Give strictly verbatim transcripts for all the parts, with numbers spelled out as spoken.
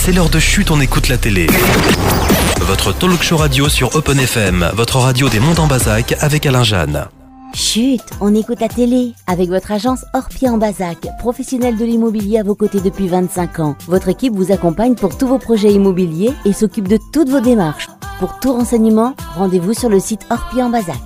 c'est l'heure de Chut, on écoute la télé. Votre talk show radio sur Open F M, votre radio des Monts en Bazac avec Alain Jeanne. Chut, on écoute la télé avec votre agence Orpi en Bazac, professionnelle de l'immobilier à vos côtés depuis vingt-cinq ans. Votre équipe vous accompagne pour tous vos projets immobiliers et s'occupe de toutes vos démarches. Pour tout renseignement, rendez-vous sur le site Orpi en Bazac.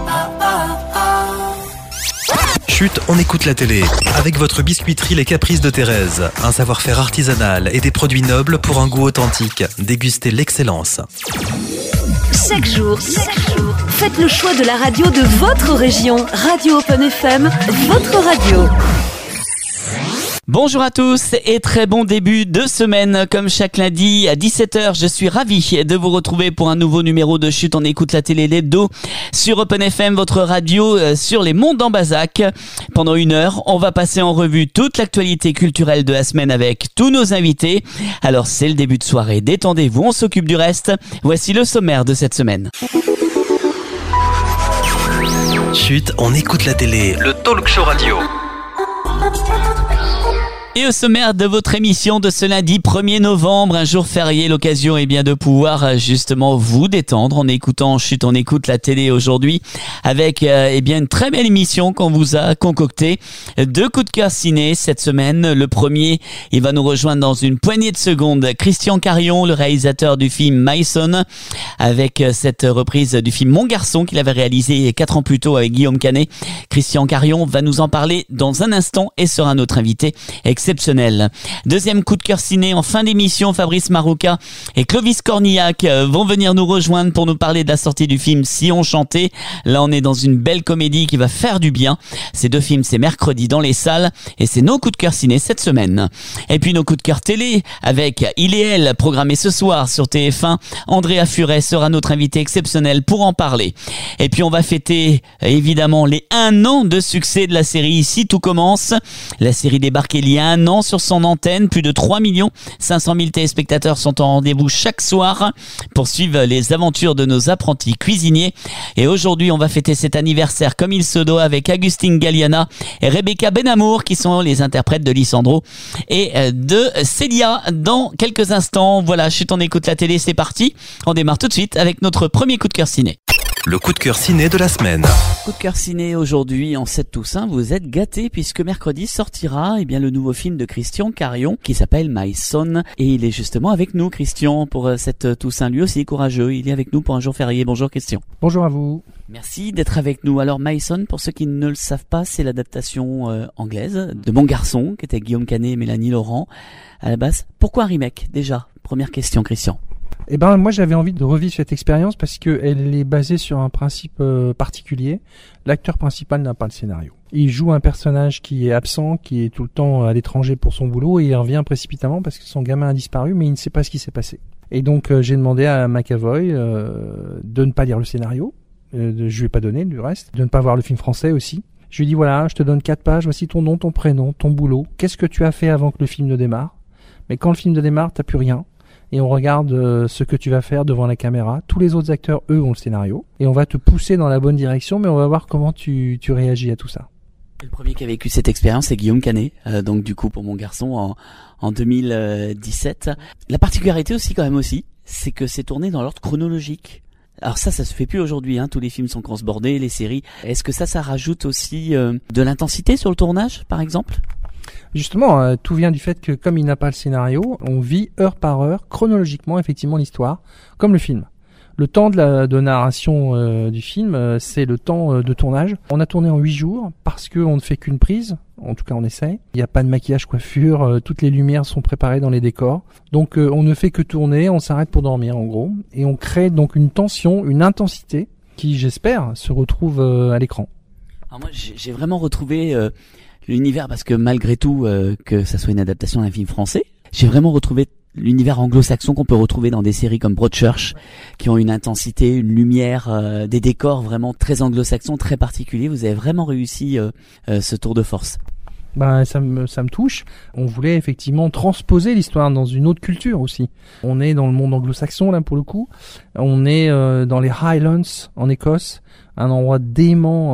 Chut, on écoute la télé avec votre biscuiterie Les Caprices de Thérèse. Un savoir-faire artisanal et des produits nobles pour un goût authentique. Dégustez l'excellence. Chaque jour, chaque jour, faites le choix de la radio de votre région. Radio Open F M, votre radio. Bonjour à tous et très bon début de semaine. Comme chaque lundi à dix-sept heures, je suis ravi de vous retrouver pour un nouveau numéro de Chut, on écoute la télé l'hebdo sur Open F M, votre radio sur les monts d'en Bazac. Pendant une heure, on va passer en revue toute l'actualité culturelle de la semaine avec tous nos invités. Alors c'est le début de soirée, détendez-vous, on s'occupe du reste. Voici le sommaire de cette semaine. Chut, on écoute la télé, le talk show radio. Et au sommaire de votre émission de ce lundi premier novembre, un jour férié, l'occasion est bien de pouvoir justement vous détendre en écoutant Chut, on écoute la télé aujourd'hui avec euh, eh bien une très belle émission qu'on vous a concoctée. Deux coups de cœur ciné cette semaine. Le premier, il va nous rejoindre dans une poignée de secondes. Christian Carion, le réalisateur du film My Son, avec cette reprise du film Mon Garçon qu'il avait réalisé quatre ans plus tôt avec Guillaume Canet. Christian Carion va nous en parler dans un instant et sera notre invité exceptionnel. Deuxième coup de cœur ciné en fin d'émission, Fabrice Marouka et Clovis Cornillac vont venir nous rejoindre pour nous parler de la sortie du film Si on chantait. Là, on est dans une belle comédie qui va faire du bien. Ces deux films, c'est mercredi dans les salles et c'est nos coups de cœur ciné cette semaine. Et puis nos coups de cœur télé avec Il et Elle, programmé ce soir sur T F un. Andrea Furet sera notre invité exceptionnel pour en parler. Et puis on va fêter évidemment les un an de succès de la série Ici tout commence. La série débarque il y a un an sur son antenne, plus de trois millions cinq cent mille téléspectateurs sont en rendez-vous chaque soir pour suivre les aventures de nos apprentis cuisiniers. Et aujourd'hui, on va fêter cet anniversaire comme il se doit avec Agustin Galliana et Rebecca Benamour qui sont les interprètes de Lissandro et de Célia dans quelques instants. Voilà, Chut, on écoute la télé, c'est parti. On démarre tout de suite avec notre premier coup de cœur ciné. Le coup de cœur ciné de la semaine. Coup de cœur ciné aujourd'hui en cette Toussaint, vous êtes gâtés puisque mercredi sortira eh bien le nouveau film de Christian Carion qui s'appelle My Son et il est justement avec nous Christian pour cette Toussaint. Lui aussi courageux, il est avec nous pour un jour férié. Bonjour Christian. Bonjour à vous. Merci d'être avec nous. Alors My Son, pour ceux qui ne le savent pas, c'est l'adaptation euh, anglaise de Mon Garçon qui était Guillaume Canet et Mélanie Laurent à la base. Pourquoi un remake déjà? Première question Christian. Eh ben, moi, j'avais envie de revivre cette expérience parce que elle est basée sur un principe euh, particulier. L'acteur principal n'a pas le scénario. Il joue un personnage qui est absent, qui est tout le temps à l'étranger pour son boulot et il revient précipitamment parce que son gamin a disparu, mais il ne sait pas ce qui s'est passé. Et donc, euh, j'ai demandé à McAvoy euh, de ne pas lire le scénario. Euh, de, je lui ai pas donné du reste. De ne pas voir le film français aussi. Je lui ai dit, voilà, je te donne quatre pages, voici ton nom, ton prénom, ton boulot. Qu'est-ce que tu as fait avant que le film ne démarre? Mais quand le film ne démarre, t'as plus rien. Et on regarde euh, ce que tu vas faire devant la caméra. Tous les autres acteurs, eux, ont le scénario. Et on va te pousser dans la bonne direction, mais on va voir comment tu, tu réagis à tout ça. Le premier qui a vécu cette expérience, c'est Guillaume Canet. Euh, donc du coup, pour Mon Garçon, en, en deux mille dix-sept. La particularité aussi, quand même aussi, c'est que c'est tourné dans l'ordre chronologique. Alors ça, ça se fait plus aujourd'hui, hein. Tous les films sont cross-bordés, les séries. Est-ce que ça, ça rajoute aussi euh, de l'intensité sur le tournage, par exemple ? Justement, euh, tout vient du fait que comme il n'a pas le scénario, on vit heure par heure, chronologiquement, effectivement, l'histoire, comme le film. Le temps de, la, de narration euh, du film, euh, c'est le temps euh, de tournage. On a tourné en huit jours parce qu'on ne fait qu'une prise, en tout cas on essaie. Il n'y a pas de maquillage, coiffure, euh, toutes les lumières sont préparées dans les décors. Donc euh, on ne fait que tourner, on s'arrête pour dormir en gros. Et on crée donc une tension, une intensité qui, j'espère, se retrouve euh, à l'écran. Alors moi j'ai vraiment retrouvé... Euh... l'univers, parce que malgré tout, euh, que ça soit une adaptation d'un film français, j'ai vraiment retrouvé l'univers anglo-saxon qu'on peut retrouver dans des séries comme Broadchurch, qui ont une intensité, une lumière, euh, des décors vraiment très anglo-saxons, très particuliers. Vous avez vraiment réussi euh, euh, ce tour de force. Ben, ça me, ça me touche. On voulait effectivement transposer l'histoire dans une autre culture aussi. On est dans le monde anglo-saxon, là, pour le coup. On est euh, dans les Highlands, en Écosse, un endroit dément... Euh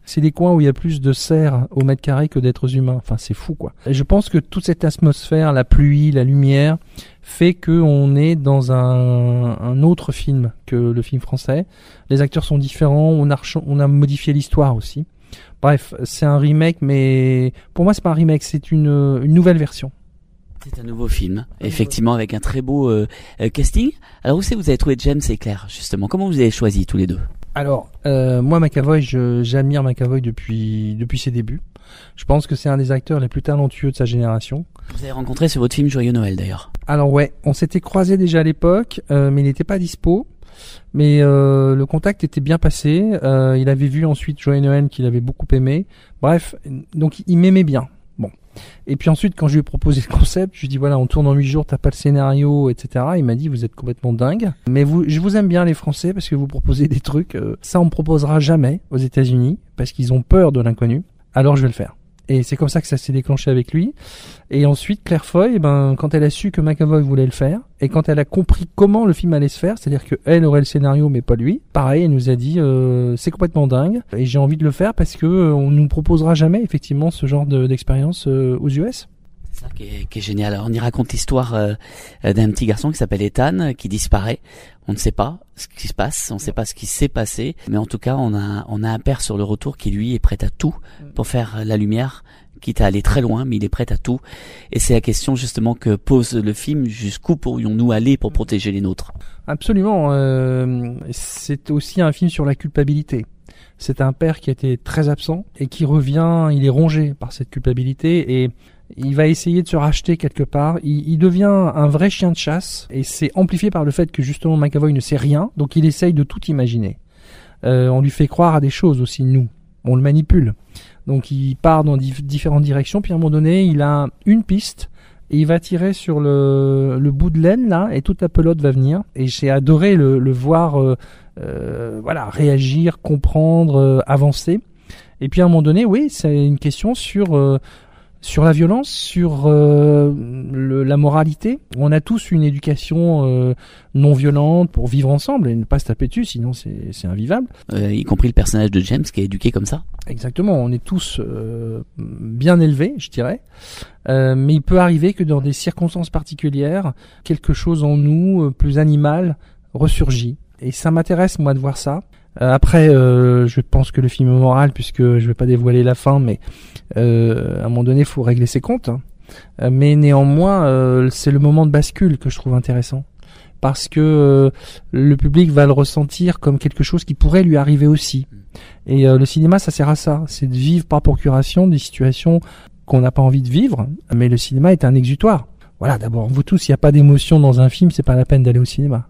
C'est des coins où il y a plus de cerfs au mètre carré que d'êtres humains. Enfin, c'est fou, quoi. Et je pense que toute cette atmosphère, la pluie, la lumière, fait que on est dans un, un autre film que le film français. Les acteurs sont différents, on a, on a modifié l'histoire aussi. Bref, c'est un remake, mais pour moi, c'est pas un remake, c'est une, une nouvelle version. C'est un nouveau film, effectivement, avec un très beau euh, euh, casting. Alors, où c'est que vous avez trouvé James et Claire, justement? Comment vous avez choisi tous les deux? Alors, euh, moi, McAvoy, je, j'admire McAvoy depuis depuis ses débuts. Je pense que c'est un des acteurs les plus talentueux de sa génération. Vous avez rencontré sur votre film Joyeux Noël, d'ailleurs. Alors ouais, on s'était croisés déjà à l'époque, euh, mais il n'était pas dispo. Mais euh, le contact était bien passé. Euh, il avait vu ensuite Joyeux Noël qu'il avait beaucoup aimé. Bref, donc il m'aimait bien. Bon. Et puis ensuite, quand je lui ai proposé le concept, je lui ai dit voilà, on tourne en huit jours, t'as pas le scénario, et cetera. Il m'a dit vous êtes complètement dingue. Mais vous, je vous aime bien les Français parce que vous proposez des trucs. Euh, ça, on me proposera jamais aux États-Unis parce qu'ils ont peur de l'inconnu. Alors je vais le faire. Et c'est comme ça que ça s'est déclenché avec lui. Et ensuite, Claire Foy, ben, quand elle a su que McAvoy voulait le faire, et quand elle a compris comment le film allait se faire, c'est-à-dire qu'elle aurait le scénario mais pas lui, pareil, elle nous a dit euh, c'est complètement dingue, et j'ai envie de le faire parce que euh, on nous proposera jamais effectivement ce genre de, d'expérience euh, aux U S. C'est ça qui est, qui est génial. Alors, on y raconte l'histoire euh, d'un petit garçon qui s'appelle Ethan, qui disparaît. On ne sait pas ce qui se passe, on ne sait pas ce qui s'est passé, mais en tout cas, on a on a un père sur le retour qui lui est prêt à tout pour faire la lumière, quitte à aller très loin, mais il est prêt à tout. Et c'est la question justement que pose le film, jusqu'où pourrions-nous aller pour protéger les nôtres? Absolument. Euh, c'est aussi un film sur la culpabilité. C'est un père qui a été très absent et qui revient, il est rongé par cette culpabilité et il va essayer de se racheter quelque part. Il, il devient un vrai chien de chasse et c'est amplifié par le fait que justement McAvoy ne sait rien, donc il essaye de tout imaginer. Euh, on lui fait croire à des choses aussi, nous. On le manipule. Donc il part dans dif- différentes directions, puis à un moment donné, il a une piste et il va tirer sur le, le bout de laine là et toute la pelote va venir. Et j'ai adoré le, le voir euh, euh, voilà, réagir, comprendre, euh, avancer. Et puis à un moment donné, oui, c'est une question sur... Euh, sur la violence, sur euh, le, la moralité. On a tous une éducation euh, non violente pour vivre ensemble et ne pas se taper dessus, sinon c'est, c'est invivable. Euh, y compris le personnage de James qui est éduqué comme ça. Exactement, on est tous euh, bien élevés, je dirais. Euh, mais il peut arriver que dans des circonstances particulières, quelque chose en nous, euh, plus animal, ressurgit. Et ça m'intéresse, moi, de voir ça. Euh, après, euh, je pense que le film est moral, puisque je vais pas dévoiler la fin, mais euh, à un moment donné, il faut régler ses comptes. Hein. Euh, mais néanmoins, euh, c'est le moment de bascule que je trouve intéressant, parce que euh, le public va le ressentir comme quelque chose qui pourrait lui arriver aussi. Et euh, le cinéma, ça sert à ça, c'est de vivre par procuration des situations qu'on n'a pas envie de vivre, mais le cinéma est un exutoire. Voilà, d'abord, vous tous, il n'y a pas d'émotion dans un film, c'est pas la peine d'aller au cinéma.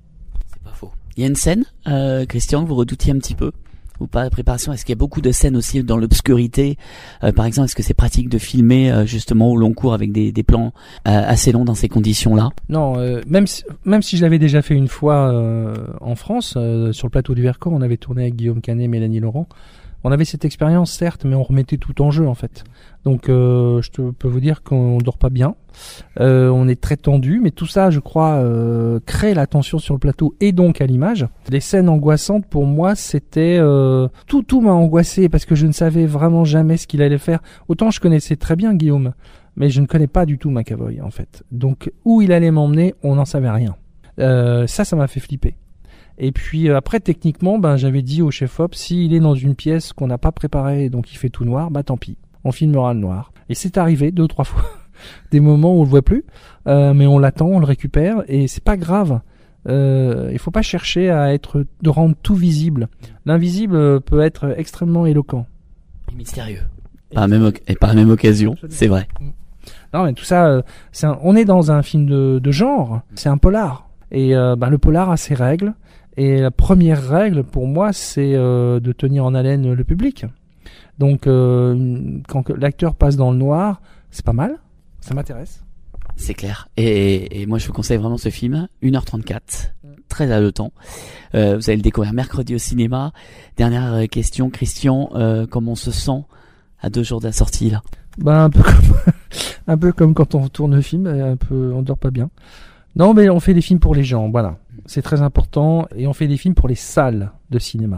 Il y a une scène, euh, Christian, que vous redoutiez un petit peu ou pas, la préparation? Est-ce qu'il y a beaucoup de scènes aussi dans l'obscurité? euh, Par exemple, est-ce que c'est pratique de filmer euh, justement au long cours avec des, des plans euh, assez longs dans ces conditions-là? Non, euh, même si, même si je l'avais déjà fait une fois euh, en France, euh, sur le plateau du Vercors, on avait tourné avec Guillaume Canet, Mélanie Laurent. On avait cette expérience, certes, mais on remettait tout en jeu, en fait. Donc, euh, je te, peux vous dire qu'on dort pas bien. Euh, on est très tendu, mais tout ça, je crois, euh, crée la tension sur le plateau et donc à l'image. Les scènes angoissantes, pour moi, c'était... Euh, tout, tout m'a angoissé parce que je ne savais vraiment jamais ce qu'il allait faire. Autant je connaissais très bien Guillaume, mais je ne connais pas du tout McAvoy, en fait. Donc, où il allait m'emmener, on n'en savait rien. Euh, ça, ça m'a fait flipper. Et puis euh, après, techniquement, ben j'avais dit au chef-op, s'il est dans une pièce qu'on n'a pas préparée, donc il fait tout noir, bah tant pis, on filmera le noir. Et c'est arrivé deux, trois fois, des moments où on le voit plus, euh, mais on l'attend, on le récupère, et c'est pas grave. Euh, il faut pas chercher à être, de rendre tout visible. L'invisible peut être extrêmement éloquent. Et mystérieux. Et par, la même, et par la même occasion, absolument. C'est vrai. Non, mais tout ça, euh, c'est un, on est dans un film de, de genre, c'est un polar. Et euh, ben, le polar a ses règles. Et la première règle pour moi, c'est euh, de tenir en haleine le public. Donc, euh, quand l'acteur passe dans le noir, c'est pas mal, ça m'intéresse. C'est clair. Et, et moi, je vous conseille vraiment ce film, une heure trente-quatre, très haletant. Euh, vous allez le découvrir mercredi au cinéma. Dernière question, Christian, euh, comment on se sent à deux jours de la sortie là? Ben un peu comme un peu comme quand on tourne le film, un peu, on dort pas bien. Non, mais on fait des films pour les gens, voilà. C'est très important, et on fait des films pour les salles de cinéma.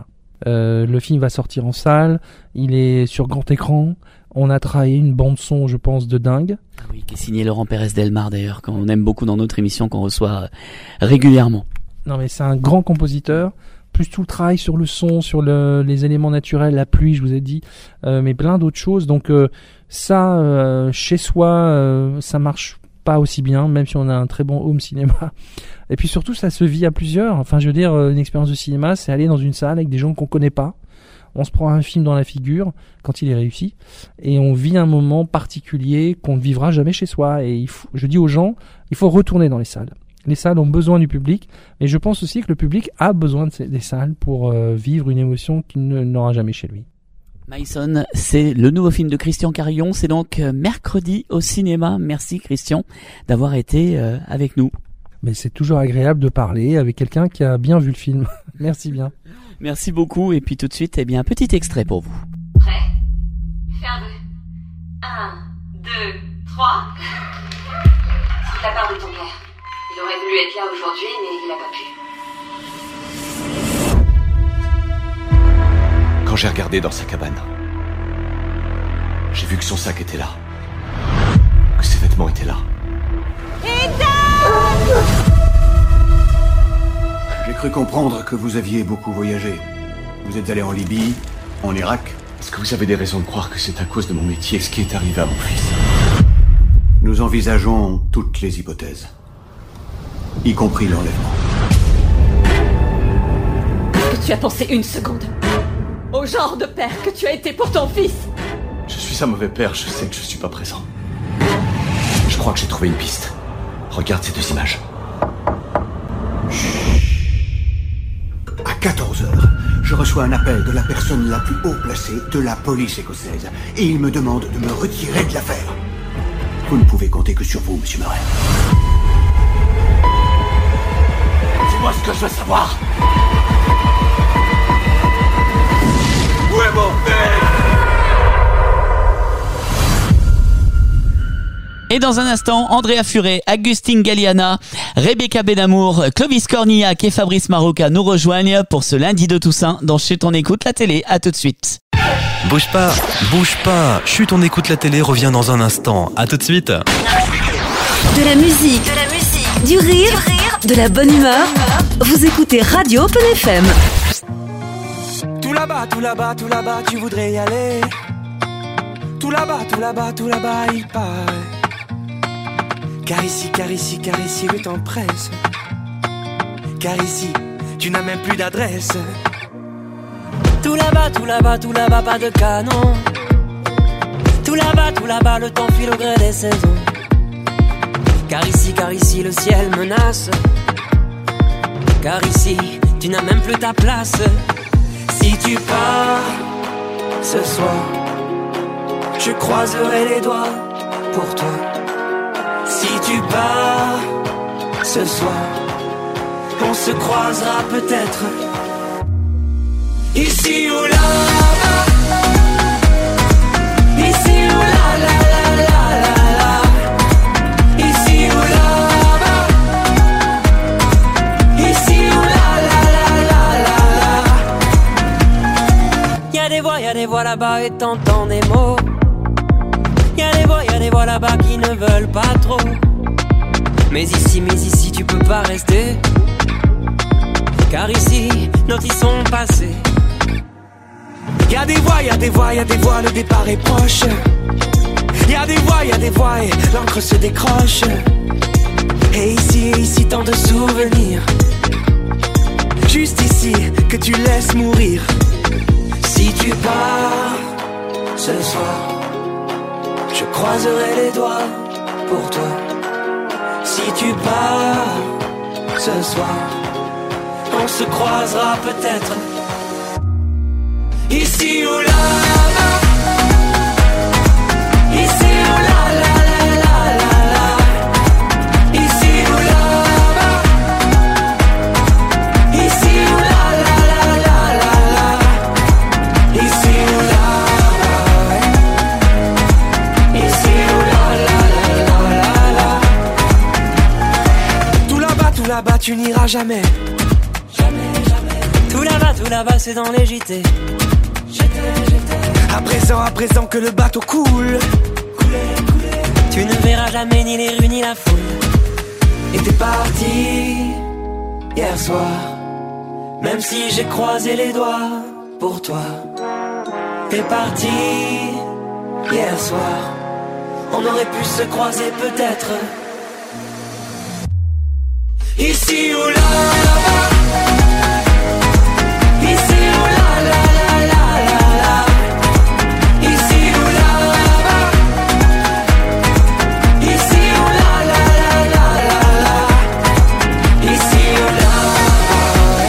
Euh, le film va sortir en salle, il est sur grand écran. On a travaillé une bande son, je pense, de dingue. Ah oui, qui est signé Laurent Pérez Delmar d'ailleurs, qu'on aime beaucoup dans notre émission, qu'on reçoit régulièrement. Non mais c'est un grand compositeur. Plus tout le travail sur le son, sur le, les éléments naturels, la pluie, je vous ai dit, euh, mais plein d'autres choses. Donc euh, ça, euh, chez soi, euh, ça marche pas aussi bien, même si on a un très bon home cinéma. Et puis surtout, ça se vit à plusieurs. Enfin, je veux dire, une expérience de cinéma, c'est aller dans une salle avec des gens qu'on connaît pas. On se prend un film dans la figure quand il est réussi, et on vit un moment particulier qu'on ne vivra jamais chez soi. Et il faut, je dis aux gens, il faut retourner dans les salles. Les salles ont besoin du public, mais je pense aussi que le public a besoin de ces, des salles pour euh, vivre une émotion qu'il ne, n'aura jamais chez lui. Maïson, c'est le nouveau film de Christian Carillon, c'est donc mercredi au cinéma. Merci Christian d'avoir été euh, avec nous. Mais c'est toujours agréable de parler avec quelqu'un qui a bien vu le film. Merci bien. Merci beaucoup, et puis tout de suite, eh bien, un petit extrait pour vous. Prêt? Ferme. Un, deux, trois. C'est la part de ton père. Il aurait voulu être là aujourd'hui, mais il n'a pas pu. Quand j'ai regardé dans sa cabane, j'ai vu que son sac était là. Que ses vêtements étaient là. J'ai cru comprendre que vous aviez beaucoup voyagé. Vous êtes allé en Libye, en Irak. Est-ce que vous avez des raisons de croire que c'est à cause de mon métier ce qui est arrivé à mon fils? Nous envisageons toutes les hypothèses, y compris l'enlèvement. Est-ce que tu as pensé une seconde au genre de père que tu as été pour ton fils? Je suis un mauvais père, je sais que je suis pas présent. Je crois que j'ai trouvé une piste. Regarde ces deux images. À quatorze heures, je reçois un appel de la personne la plus haut placée de la police écossaise. Et il me demande de me retirer de l'affaire. Vous ne pouvez compter que sur vous, monsieur Murray. Dis-moi ce que je veux savoir. Où est mon père? Et dans un instant, Andrea Furet, Agustin Galliana, Rebecca Benamour, Clovis Cornillac et Fabrice Maroca nous rejoignent pour ce lundi de Toussaint dans Chut, on écoute la télé. À tout de suite. Bouge pas, bouge pas. Chut, on écoute la télé revient dans un instant. À tout de suite. De la musique, de la musique, du rire, du rire, de la bonne humeur. Vous écoutez Radio Open F M. Tout là-bas, tout là-bas, tout là-bas, tu voudrais y aller. Tout là-bas, tout là-bas, tout là-bas, il paraît. Car ici, car ici, car ici, le temps presse. Car ici, tu n'as même plus d'adresse. Tout là-bas, tout là-bas, tout là-bas, pas de canon. Tout là-bas, tout là-bas, le temps file au gré des saisons. Car ici, car ici, le ciel menace. Car ici, tu n'as même plus ta place. Si tu pars ce soir, je croiserai les doigts pour toi. Si tu pars ce soir, on se croisera peut-être ici ou là-bas. Ici ou là, là, là, là, là, là. Ici ou là-bas. Ici ou là, là, là, là, là, là. Y'a des voix, y'a des voix là-bas et t'entends des mots. Y'a des voix, y'a des voix là-bas qui ne veulent pas trop. Mais ici, mais ici, tu peux pas rester. Car ici, nos vies sont passés. Y'a des voix, y'a des voix, y'a des voix, le départ est proche. Y'a des voix, y'a des voix et l'encre se décroche. Et ici, ici, tant de souvenirs. Juste ici, que tu laisses mourir. Si tu pars ce soir, je croiserai les doigts pour toi. Si tu pars ce soir, on se croisera peut-être ici ou là-bas. Ici ou là, là, là, là, là, là. Ici ou là-bas. Ici ou là, là, là, là, là, là. Ici ou là-bas. Ici ou là, là, là, là, là, là. Tout là-bas, tout là-bas, tu n'iras jamais. Tout là-bas, tout là-bas, c'est dans les J T. À présent, à présent que le bateau coule, tu ne verras jamais ni les rues ni la foule. Et t'es parti hier soir, même si j'ai croisé les doigts pour toi. T'es parti hier soir, on aurait pu se croiser peut-être ici ou là-bas. Ici ou là, là, là, là, là, là. Ici ou là-bas. Ici ou là, là, là, là, là, là. Ici ou là-bas.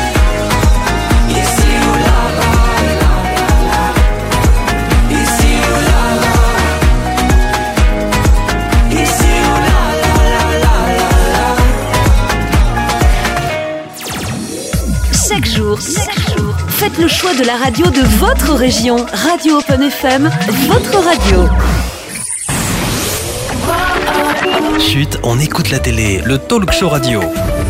Ici ou là-bas, là, là, là. Ici ou là-bas. Ici ou là, là, là, là, là. Chaque jour, chaque jour, faites le choix de la radio de votre région. Radio Open F M, votre radio. Chut, on écoute la télé, le talk show radio.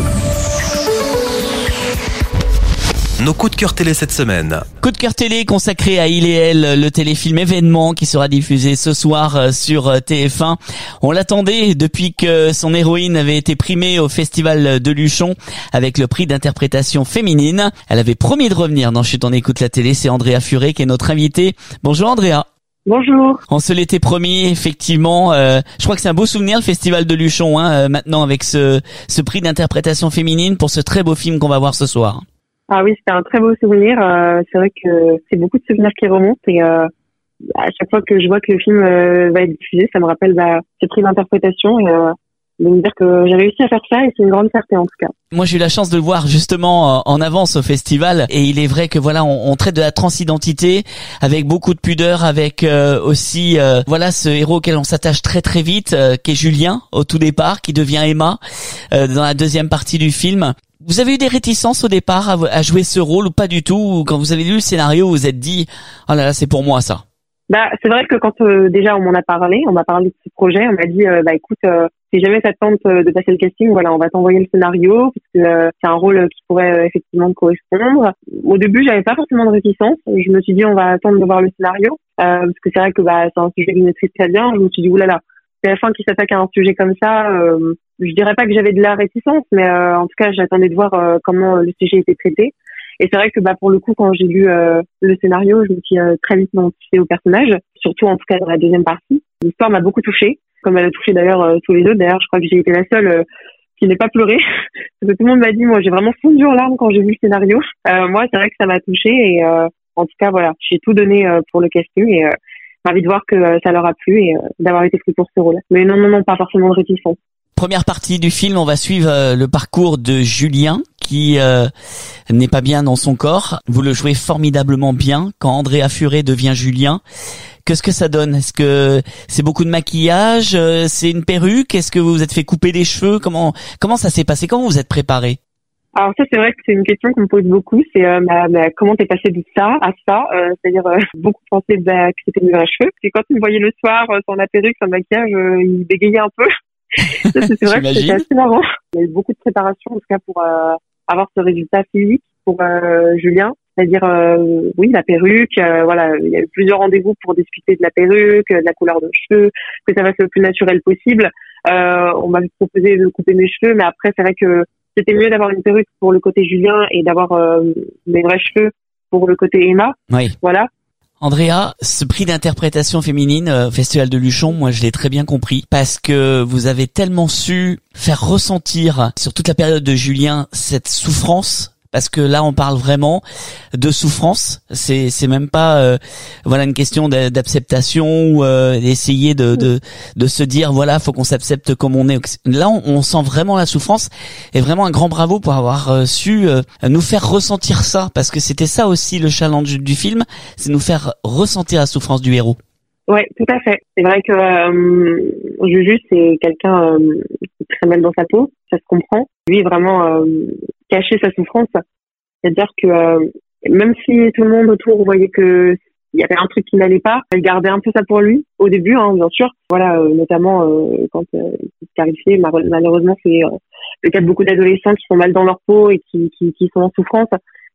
Nos coups de cœur télé cette semaine. Coup de cœur télé consacré à Il et Elle, le téléfilm événement qui sera diffusé ce soir sur T F un. On l'attendait depuis que son héroïne avait été primée au Festival de Luchon avec le prix d'interprétation féminine. Elle avait promis de revenir dans Chut, on écoute la télé. C'est Andrea Furet qui est notre invitée. Bonjour Andrea. Bonjour. On se l'était promis, effectivement. Euh, je crois que c'est un beau souvenir, le Festival de Luchon, hein, euh, maintenant avec ce, ce prix d'interprétation féminine pour ce très beau film qu'on va voir ce soir. Ah oui, c'était un très beau souvenir. Euh, c'est vrai que c'est beaucoup de souvenirs qui remontent et euh, à chaque fois que je vois que le film euh, va être diffusé, ça me rappelle bah, ce prix d'interprétation et euh, de me dire que j'ai réussi à faire ça et c'est une grande fierté en tout cas. Moi, j'ai eu la chance de le voir justement en avance au festival et il est vrai que voilà, on, on traite de la transidentité avec beaucoup de pudeur, avec euh, aussi euh, voilà ce héros auquel on s'attache très très vite, euh, qui est Julien au tout départ, qui devient Emma euh, dans la deuxième partie du film. Vous avez eu des réticences au départ à, à jouer ce rôle ou pas du tout, ou quand vous avez lu le scénario, vous vous êtes dit oh là là, c'est pour moi ça? Bah c'est vrai que quand euh, déjà on m'en a parlé, on m'a parlé de ce projet, on m'a dit euh, bah écoute, euh, si jamais ça te tente de passer le casting, voilà, on va t'envoyer le scénario parce que euh, c'est un rôle qui pourrait euh, effectivement te correspondre. Au début, j'avais pas forcément de réticence. Je me suis dit on va attendre de voir le scénario euh, parce que c'est vrai que bah c'est un sujet que je maîtrise très bien. Je me suis dit oulala, T F un qui s'attaque à un sujet comme ça. Euh, je dirais pas que j'avais de la réticence, mais euh, en tout cas, j'attendais de voir euh, comment le sujet était traité. Et c'est vrai que bah pour le coup, quand j'ai lu euh, le scénario, je me suis euh, très vite identifiée au personnage, surtout en tout cas dans la deuxième partie. L'histoire m'a beaucoup touchée, comme elle a touché d'ailleurs euh, tous les deux. D'ailleurs, je crois que j'ai été la seule euh, qui n'ait pas pleuré, parce que tout le monde m'a dit, moi, j'ai vraiment fondu en larmes quand j'ai vu le scénario. Euh, moi, c'est vrai que ça m'a touchée et euh, en tout cas, voilà, j'ai tout donné euh, pour le casting et euh, ravi de voir que euh, ça leur a plu et euh, d'avoir été pris pour ce rôle. Mais non, non, non, pas forcément de réticence. Première partie du film, on va suivre euh, le parcours de Julien qui euh, n'est pas bien dans son corps. Vous le jouez formidablement bien quand Andrea Furet devient Julien. Qu'est-ce que ça donne? Est-ce que c'est beaucoup de maquillage? euh, C'est une perruque? Est-ce que vous vous êtes fait couper les cheveux? Comment comment ça s'est passé? Comment vous êtes préparé? Alors ça, c'est vrai que c'est une question qu'on me pose beaucoup. C'est euh, bah, bah, comment t'es passé de ça à ça euh, C'est-à-dire euh, beaucoup pensaient bah, que c'était du vrai cheveu. Puis quand ils me voyaient le soir euh, sans la perruque, sans le maquillage, euh, ils bégayaient un peu. Ça, c'est vrai que c'était assez marrant. Il y a eu beaucoup de préparation en tout cas pour euh, avoir ce résultat physique pour euh, Julien. C'est-à-dire, euh, oui, la perruque, euh, voilà, il y a eu plusieurs rendez-vous pour discuter de la perruque, de la couleur de cheveux, que ça fasse le plus naturel possible. Euh, on m'a proposé de couper mes cheveux, mais après, c'est vrai que c'était mieux d'avoir une perruque pour le côté Julien et d'avoir euh, mes vrais cheveux pour le côté Emma. Oui. Voilà. Andrea, ce prix d'interprétation féminine, euh, Festival de Luchon, moi je l'ai très bien compris, parce que vous avez tellement su faire ressentir sur toute la période de Julien cette souffrance. Parce que là, on parle vraiment de souffrance. C'est, c'est même pas, euh, voilà, une question d'acceptation ou euh, d'essayer de, de, de se dire, voilà, faut qu'on s'accepte comme on est. Là, on, on sent vraiment la souffrance et vraiment un grand bravo pour avoir euh, su euh, nous faire ressentir ça, parce que c'était ça aussi le challenge du film, c'est nous faire ressentir la souffrance du héros. Ouais, tout à fait. C'est vrai que euh, Juju, c'est quelqu'un euh, qui est très mal dans sa peau, ça se comprend. Lui, vraiment euh, cacher sa souffrance, c'est-à-dire que euh, même si tout le monde autour voyait que il y avait un truc qui n'allait pas, il gardait un peu ça pour lui au début, hein, bien sûr. Voilà, euh, notamment euh, quand euh, il se clarifiait, malheureusement, c'est euh, le cas de beaucoup d'adolescents qui sont mal dans leur peau et qui, qui, qui sont en souffrance.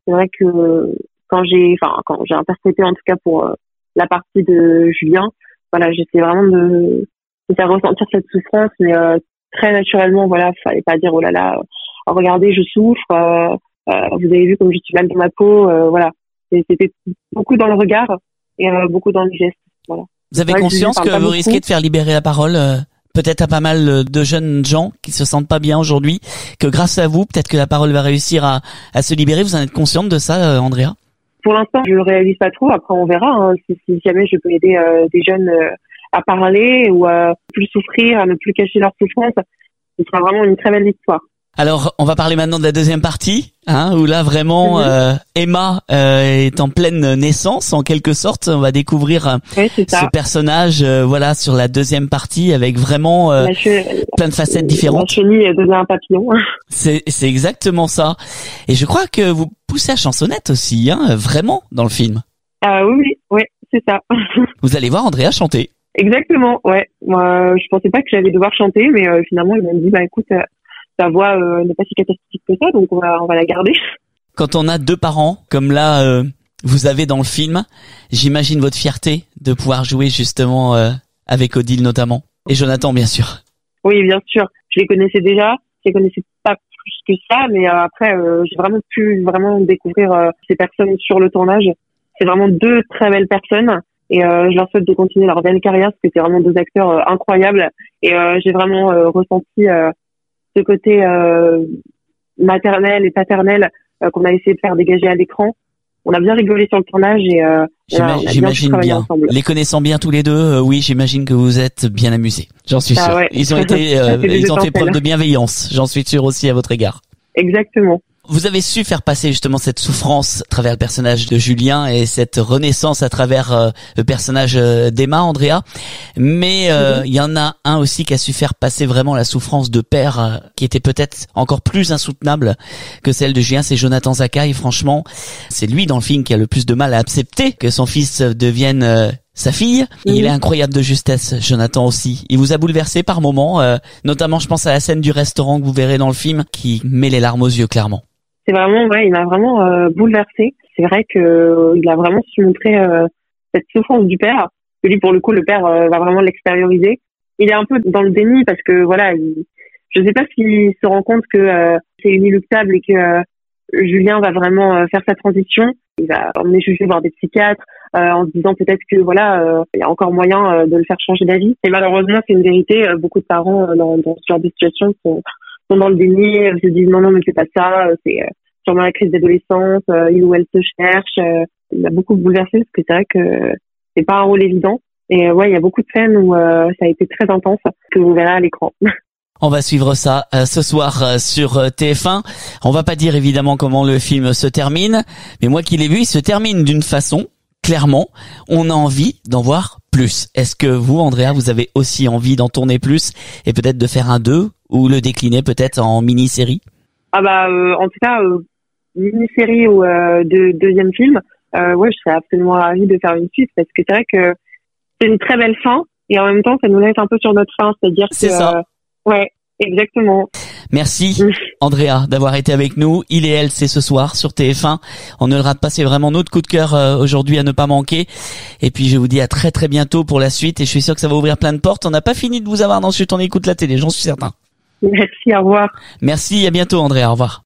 c'est vrai que quand j'ai, enfin, quand j'ai interprété en tout cas pour euh, la partie de Julien, voilà, j'essaie vraiment de, de faire ressentir cette souffrance, mais euh, très naturellement, voilà, fallait pas dire oh là là, euh, regardez, je souffre, euh, euh, vous avez vu comme je suis mal dans ma peau, euh, voilà. Et c'était beaucoup dans le regard et euh, beaucoup dans le geste, voilà. Vous avez ouais, conscience que vous risquez de faire libérer la parole euh, peut-être à pas mal de jeunes gens qui se sentent pas bien aujourd'hui, que grâce à vous, peut-être que la parole va réussir à, à se libérer. Vous en êtes consciente de ça, euh, Andrea? Pour l'instant, je le réalise pas trop. Après, on verra hein, si, si jamais je peux aider euh, des jeunes euh, à parler ou à plus souffrir, à ne plus cacher leur souffrance. Ce sera vraiment une très belle histoire. Alors, on va parler maintenant de la deuxième partie, hein, où là vraiment mm-hmm. euh, Emma euh, est en pleine naissance, en quelque sorte. On va découvrir euh, oui, ce personnage, euh, voilà, sur la deuxième partie, avec vraiment euh, che- plein de facettes différentes. La chenille devient un papillon. C'est, c'est exactement ça. Et je crois que vous poussez à chansonnette aussi, hein, vraiment, dans le film. Ah euh, oui, oui, c'est ça. Vous allez voir Andrea chanter. Exactement, ouais. Moi, je pensais pas que j'allais devoir chanter, mais euh, finalement, ils m'ont dit, bah écoute. Euh, ta voix euh, n'est pas si catastrophique que ça, donc on va on va la garder. Quand on a deux parents comme là euh, vous avez dans le film, j'imagine votre fierté de pouvoir jouer justement euh, avec Odile notamment et Jonathan bien sûr. Oui bien sûr, je les connaissais déjà, je les connaissais pas plus que ça, mais euh, après euh, j'ai vraiment pu vraiment découvrir euh, ces personnes sur le tournage. C'est vraiment deux très belles personnes et euh, je leur souhaite de continuer leur belle carrière parce que c'est vraiment deux acteurs euh, incroyables et euh, j'ai vraiment euh, ressenti euh, ce côté euh, maternel et paternel euh, qu'on a essayé de faire dégager à l'écran. On a bien rigolé sur le tournage et euh, on a, on a j'imagine bien, bien. Ensemble. Les connaissant bien tous les deux, euh, oui, j'imagine que vous êtes bien amusés. J'en suis ah sûr. Ouais. Ils ont été, euh, ils ont fait preuve de bienveillance. J'en suis sûr aussi à votre égard. Exactement. Vous avez su faire passer justement cette souffrance à travers le personnage de Julien et cette renaissance à travers euh, le personnage euh, d'Emma, Andrea. Mais euh, il mm-hmm. y en a un aussi qui a su faire passer vraiment la souffrance de père euh, qui était peut-être encore plus insoutenable que celle de Julien, c'est Jonathan Zakaï. Franchement, c'est lui dans le film qui a le plus de mal à accepter que son fils devienne euh, sa fille. Mm-hmm. Il est incroyable de justesse, Jonathan aussi. Il vous a bouleversé par moments, euh, notamment je pense à la scène du restaurant que vous verrez dans le film qui met les larmes aux yeux clairement. C'est vraiment, ouais, il m'a vraiment euh, bouleversé. C'est vrai que euh, il a vraiment su montrer euh, cette souffrance du père. Que lui, pour le coup, le père euh, va vraiment l'extérioriser. Il est un peu dans le déni parce que voilà, il, je sais pas s'il se rend compte que euh, c'est inéluctable et que euh, Julien va vraiment euh, faire sa transition. Il va emmener Juju voir des psychiatres euh, en se disant peut-être que voilà, euh, il y a encore moyen euh, de le faire changer d'avis. Et malheureusement, c'est une vérité. Euh, beaucoup de parents euh, dans, dans ce genre de situation sont sont dans le déni, euh, se disent non non mais c'est pas ça, euh, c'est euh, sûrement la crise d'adolescence, euh, il ou elle se cherche. Euh, il m'a beaucoup bouleversé parce que c'est vrai que euh, c'est pas un rôle évident. Et euh, ouais, il y a beaucoup de scènes où euh, ça a été très intense que vous verrez à l'écran. On va suivre ça euh, ce soir euh, sur euh, T F un. On va pas dire évidemment comment le film se termine, mais moi qui l'ai vu, il se termine d'une façon. Clairement, on a envie d'en voir plus. Est-ce que vous, Andrea, vous avez aussi envie d'en tourner plus et peut-être de faire un deux ou le décliner peut-être en mini-série? Ah bah, euh, en tout cas, euh, mini-série ou euh, de, deuxième film, euh, ouais, je serais absolument ravie de faire une suite parce que c'est vrai que c'est une très belle fin et en même temps, ça nous laisse un peu sur notre fin, c'est-à-dire c'est que... ça. Euh, ouais, exactement. Merci Andrea d'avoir été avec nous. Il et elle, c'est ce soir sur T F un. On ne le rate pas, c'est vraiment notre coup de cœur euh, aujourd'hui à ne pas manquer. Et puis je vous dis à très très bientôt pour la suite et je suis sûr que ça va ouvrir plein de portes. On n'a pas fini de vous avoir dans Chut, on écoute la télé, j'en suis certain. Merci, au revoir. Merci, à bientôt Andrea, au revoir.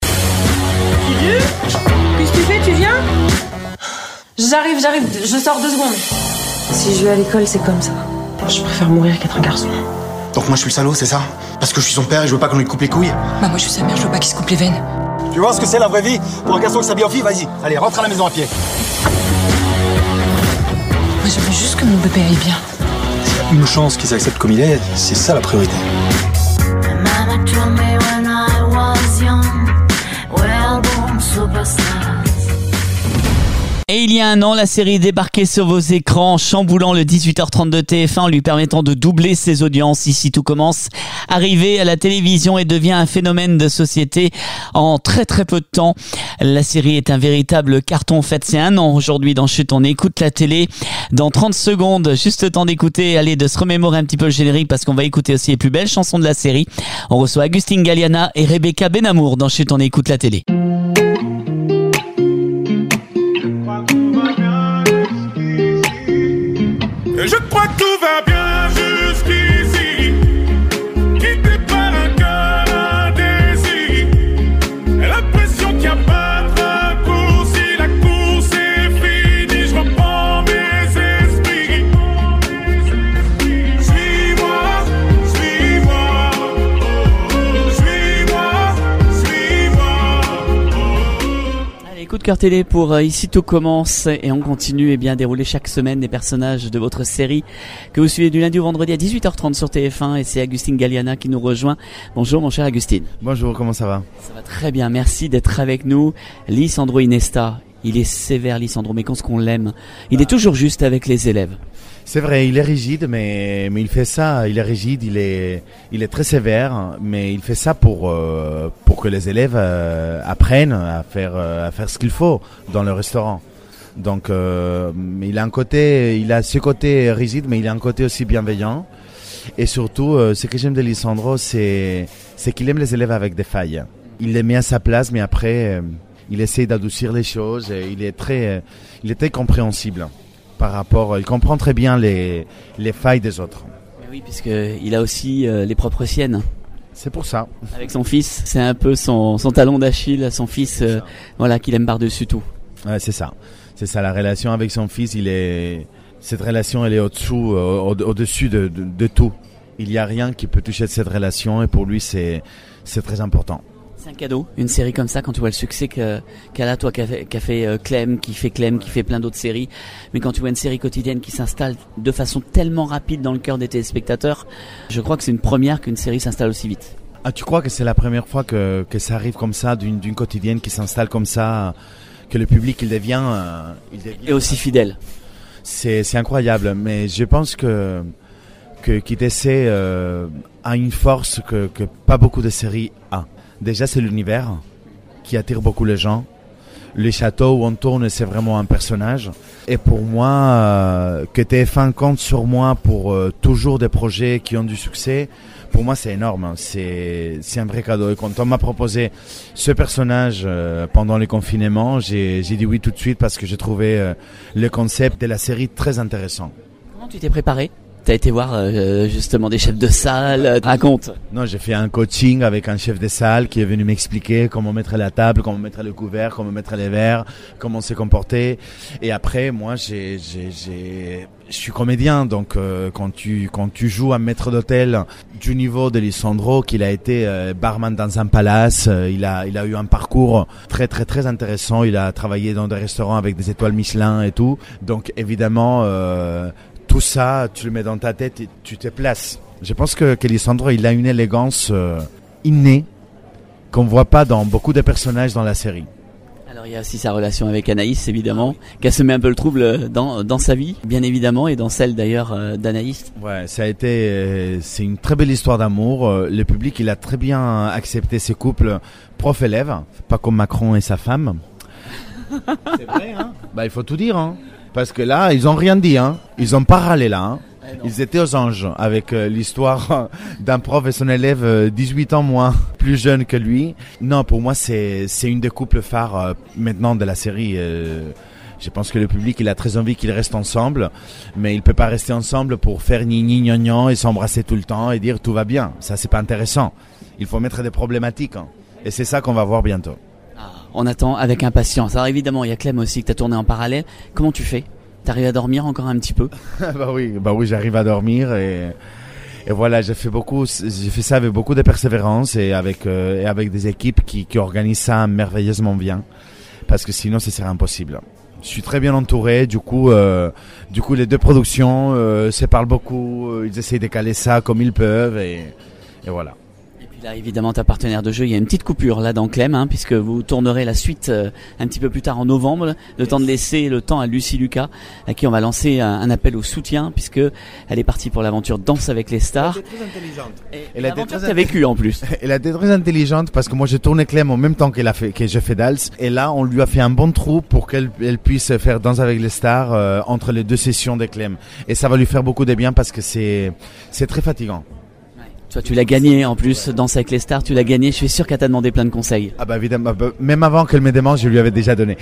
Qu'est-ce que tu fais, tu viens? J'arrive, j'arrive, je sors deux secondes. Si je vais à l'école, c'est comme ça. Je préfère mourir qu'être un garçon. Donc moi je suis le salaud, c'est ça? Parce que je suis son père et je veux pas qu'on lui coupe les couilles? Bah moi je suis sa mère, je veux pas qu'il se coupe les veines. Tu vois ce que c'est la vraie vie? Pour un garçon qui s'habille en fille, vas-y, allez, rentre à la maison à pied. Moi je veux juste que mon bébé aille bien. S'il y a une chance qu'il s'accepte comme il est, c'est ça la priorité. Et il y a un an, la série débarquait sur vos écrans, chamboulant le dix-huit heures trente de T F un, en lui permettant de doubler ses audiences. Ici, tout commence. Arrivé à la télévision et devient un phénomène de société en très très peu de temps. La série est un véritable carton. En fait, c'est un an aujourd'hui dans Chut, on écoute la télé. Dans trente secondes, juste le temps d'écouter, allez, de se remémorer un petit peu le générique parce qu'on va écouter aussi les plus belles chansons de la série. On reçoit Agustin Galliana et Rebecca Benamour dans Chut, on écoute la télé. je crois que tout va bien jusqu'ici. Quitté par un cœur indécis. L'impression qu'il n'y a pas de raccourci. La course est finie, je reprends mes esprits. Suis-moi, suis-moi. Suis-moi, suis-moi. Allez, coup de cœur télé pour euh, Ici tout commence et on continue et bien dérouler chaque semaine des personnages de votre série que vous suivez du lundi au vendredi à dix-huit heures trente sur T F un et c'est Agustine Galliana qui nous rejoint. Bonjour mon cher Agustine. Bonjour, comment ça va? Ça va très bien, merci d'être avec nous. Lisandro Inesta, il est sévère Lisandro, mais quand qu'on l'aime, il est toujours juste avec les élèves. C'est vrai, il est rigide, mais, mais il fait ça, il est rigide, il est, il est très sévère, mais il fait ça pour, euh, pour que les élèves euh, apprennent à faire, euh, à faire ce qu'il faut dans le restaurant. Donc, euh, il a un côté, il a ce côté rigide, mais il a un côté aussi bienveillant. Et surtout, euh, ce que j'aime de Lisandro, c'est, c'est qu'il aime les élèves avec des failles. Il les met à sa place, mais après, euh, il essaie d'adoucir les choses. Et il est très, euh, il est très compréhensible par rapport. Il comprend très bien les, les failles des autres. Mais oui, puisque il a aussi euh, les propres siennes. C'est pour ça. Avec son fils, c'est un peu son, son talon d'Achille, son fils, euh, voilà, qu'il aime par-dessus tout. Ouais, c'est ça. C'est ça, la relation avec son fils, il est, cette relation, elle est au-dessous, au, au-dessus de, de, de tout. Il n'y a rien qui peut toucher cette relation et pour lui, c'est, c'est très important. C'est un cadeau, une série comme ça, quand tu vois le succès que, qu'elle a, toi, qu'a fait, qu'a fait euh, Clem, qui fait Clem, qui fait plein d'autres séries. Mais quand tu vois une série quotidienne qui s'installe de façon tellement rapide dans le cœur des téléspectateurs, je crois que c'est une première qu'une série s'installe aussi vite. Ah, tu crois que c'est la première fois que, que ça arrive comme ça, d'une, d'une quotidienne qui s'installe comme ça, que le public il devient, euh, il devient et aussi fidèle. C'est, c'est incroyable, mais je pense que que Q T C euh, a une force que que pas beaucoup de séries a. Déjà, c'est l'univers qui attire beaucoup les gens. Le château où on tourne, c'est vraiment un personnage. Et pour moi, euh, que T F un compte sur moi pour euh, toujours des projets qui ont du succès, pour moi, c'est énorme. C'est, c'est un vrai cadeau. Et quand on m'a proposé ce personnage euh, pendant le confinement, j'ai, j'ai dit oui tout de suite parce que j'ai trouvé euh, le concept de la série très intéressant. Comment tu t'es préparé ? T'as été voir euh, justement des chefs de salle, euh, raconte. Non, j'ai fait un coaching avec un chef de salle qui est venu m'expliquer comment mettre la table, comment mettre le couvert, comment mettre les verres, comment se comporter. Et après, moi, j'ai, j'ai, j'ai, je suis comédien, donc euh, quand tu quand tu joues un maître d'hôtel du niveau de Lisandro, qu'il a été euh, barman dans un palace, euh, il a il a eu un parcours très très très intéressant. Il a travaillé dans des restaurants avec des étoiles Michelin et tout. Donc évidemment. Euh, Tout ça, tu le mets dans ta tête et tu te places. Je pense que, que Lisandro, il a une élégance euh, innée qu'on voit pas dans beaucoup de personnages dans la série. Alors il y a aussi sa relation avec Anaïs, évidemment, qui a semé un peu le trouble dans, dans sa vie, bien évidemment, et dans celle d'ailleurs euh, d'Anaïs. Ouais, ça a été, euh, c'est une très belle histoire d'amour. Le public, il a très bien accepté ces couples prof-élève, pas comme Macron et sa femme. C'est vrai, hein? Bah, il faut tout dire, hein. Parce que là, ils ont rien dit, hein. Ils ont pas râlé là, hein. Ils étaient aux anges avec euh, l'histoire d'un prof et son élève euh, dix-huit ans moins, plus jeune que lui. Non, pour moi, c'est c'est une des couples phares euh, maintenant de la série. Euh, je pense que le public, il a très envie qu'ils restent ensemble, mais il peut pas rester ensemble pour faire ni ni gnognon et s'embrasser tout le temps et dire tout va bien. Ça, c'est pas intéressant. Il faut mettre des problématiques, hein. Et c'est ça qu'on va voir bientôt. On attend avec impatience. Alors évidemment, il y a Clem aussi que tu as tourné en parallèle. Comment tu fais ? T'arrives à dormir encore un petit peu ? Bah oui, bah oui, j'arrive à dormir et, et voilà, j'ai fait beaucoup, j'ai fait ça avec beaucoup de persévérance et avec euh, et avec des équipes qui qui organisent ça merveilleusement bien, parce que sinon ce serait impossible. Je suis très bien entouré, du coup, euh, du coup les deux productions euh, se parlent beaucoup, ils essayent de caler ça comme ils peuvent et et voilà. Là, évidemment, ta partenaire de jeu, il y a une petite coupure là dans Clem, hein, puisque vous tournerez la suite euh, un petit peu plus tard en novembre, le temps de laisser le temps à Lucie Lucas, à qui on va lancer un, un appel au soutien, puisque elle est partie pour l'aventure Danse avec les stars. Elle était très intelligente. Et, elle a été très t'as vécu en plus. Elle a été très intelligente parce que moi j'ai tourné Clem en même temps qu'elle a fait, que j'ai fait Dals, et là on lui a fait un bon trou pour qu'elle elle puisse faire Danse avec les stars euh, entre les deux sessions de Clem, et ça va lui faire beaucoup de bien parce que c'est c'est très fatigant. Toi, tu l'as gagné en plus, Danse avec les stars, tu l'as gagné. Je suis sûr qu'elle t'a demandé plein de conseils. Ah bah évidemment, bah, même avant qu'elle me demande, je lui avais déjà donné.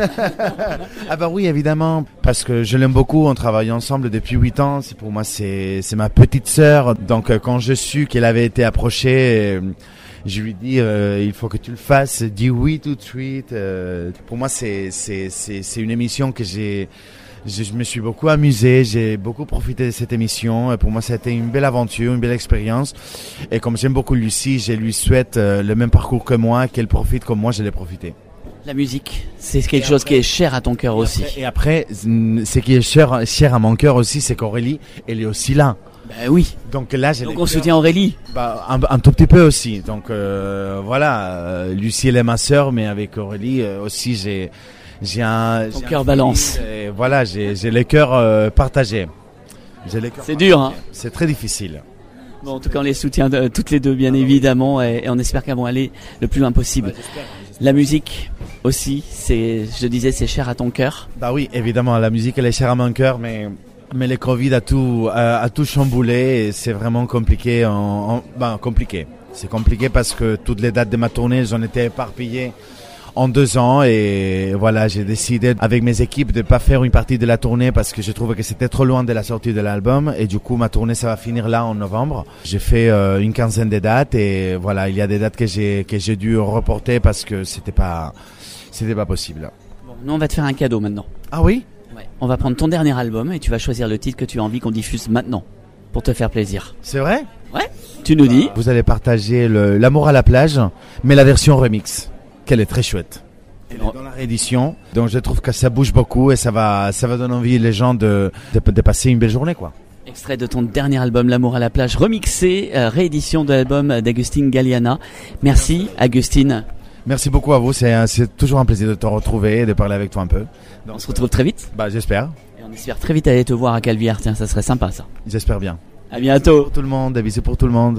Ah bah oui, évidemment, parce que je l'aime beaucoup. On travaille ensemble depuis huit ans. C'est pour moi, c'est c'est ma petite sœur. Donc euh, quand je su qu'elle avait été approchée, euh, je lui dis euh, il faut que tu le fasses. Dis oui tout de suite. Euh, pour moi, c'est c'est c'est c'est une émission que j'ai. Je, je me suis beaucoup amusé, j'ai beaucoup profité de cette émission. Et pour moi, ça a été une belle aventure, une belle expérience. Et comme j'aime beaucoup Lucie, je lui souhaite euh, le même parcours que moi, qu'elle profite comme moi, je l'ai profité. La musique, c'est quelque chose qui est cher à ton cœur aussi. Et après, ce qui est cher, cher à mon cœur aussi, c'est qu'Aurélie, elle est aussi là. Ben oui. Donc là, j'ai Donc on soutient Aurélie. Bah, un, un tout petit peu aussi. Donc euh, voilà, euh, Lucie, elle est ma sœur, mais avec Aurélie euh, aussi, j'ai... J'ai un Ton cœur balance. Et voilà, j'ai j'ai le cœur euh, partagé. J'ai le cœur C'est dur, hein. C'est très difficile. Bon, en tout cas, on les soutient de, toutes les deux, bien ah, évidemment, oui. et, et on espère qu'elles vont aller le plus loin possible. Ouais, j'espère, j'espère. La musique aussi, c'est, je disais, c'est cher à ton cœur. Bah oui, évidemment, la musique elle est chère à mon cœur, mais mais le Covid a tout a, a tout chamboulé et c'est vraiment compliqué. En, en, ben compliqué. C'est compliqué parce que toutes les dates de ma tournée, elles ont été éparpillées en deux ans et voilà, j'ai décidé avec mes équipes de pas faire une partie de la tournée parce que je trouvais que c'était trop loin de la sortie de l'album et du coup ma tournée ça va finir là en novembre. J'ai fait euh, une quinzaine de dates et voilà, il y a des dates que j'ai que j'ai dû reporter parce que c'était pas c'était pas possible. Bon, nous on va te faire un cadeau maintenant. Ah oui? Ouais. On va prendre ton dernier album et tu vas choisir le titre que tu as envie qu'on diffuse maintenant pour te faire plaisir. C'est vrai? Ouais. Tu nous dis. Vous allez partager le, l'amour à la plage, mais la version remix. Qu'elle est très chouette. Elle est dans la réédition, donc je trouve que ça bouge beaucoup et ça va, ça va donner envie les gens de, de, de passer une belle journée, quoi. Extrait de ton dernier album, L'amour à la plage, remixé, euh, réédition de l'album d'Agustine Galliana. Merci, Agustine. Merci beaucoup à vous, c'est, c'est toujours un plaisir de te retrouver et de parler avec toi un peu. Donc, on se retrouve très vite. Bah, j'espère. Et on espère très vite aller te voir à Calvière, tiens, ça serait sympa, ça. J'espère bien. À bientôt. Pour tout le monde, des bisous pour tout le monde.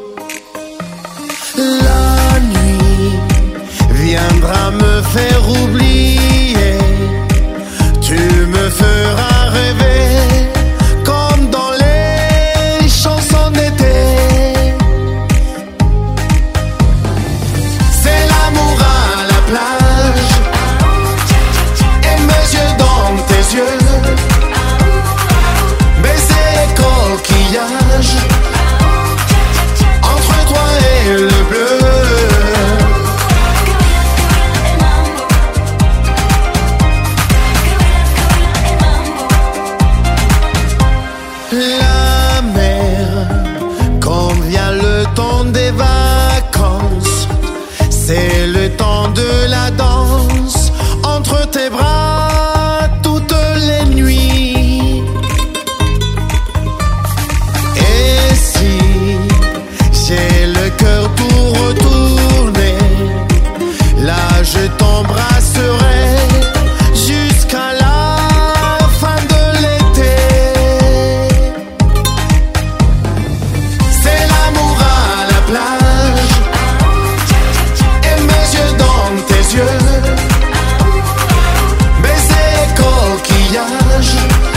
La nuit viendra me faire oublier, tu me feras rêver comme dans les chansons d'été. C'est l'amour à la plage et mes yeux dans tes yeux, baiser les coquillages entre toi et le bleu. La mer, quand vient le temps des vacances, c'est le temps de la danse entre tes bras toutes les nuits. Et si j'ai le cœur tout retourné, là je t'embrasserai jusqu'à la fin de l'été. C'est l'amour à la plage et mes yeux dans tes yeux, baiser les coquillages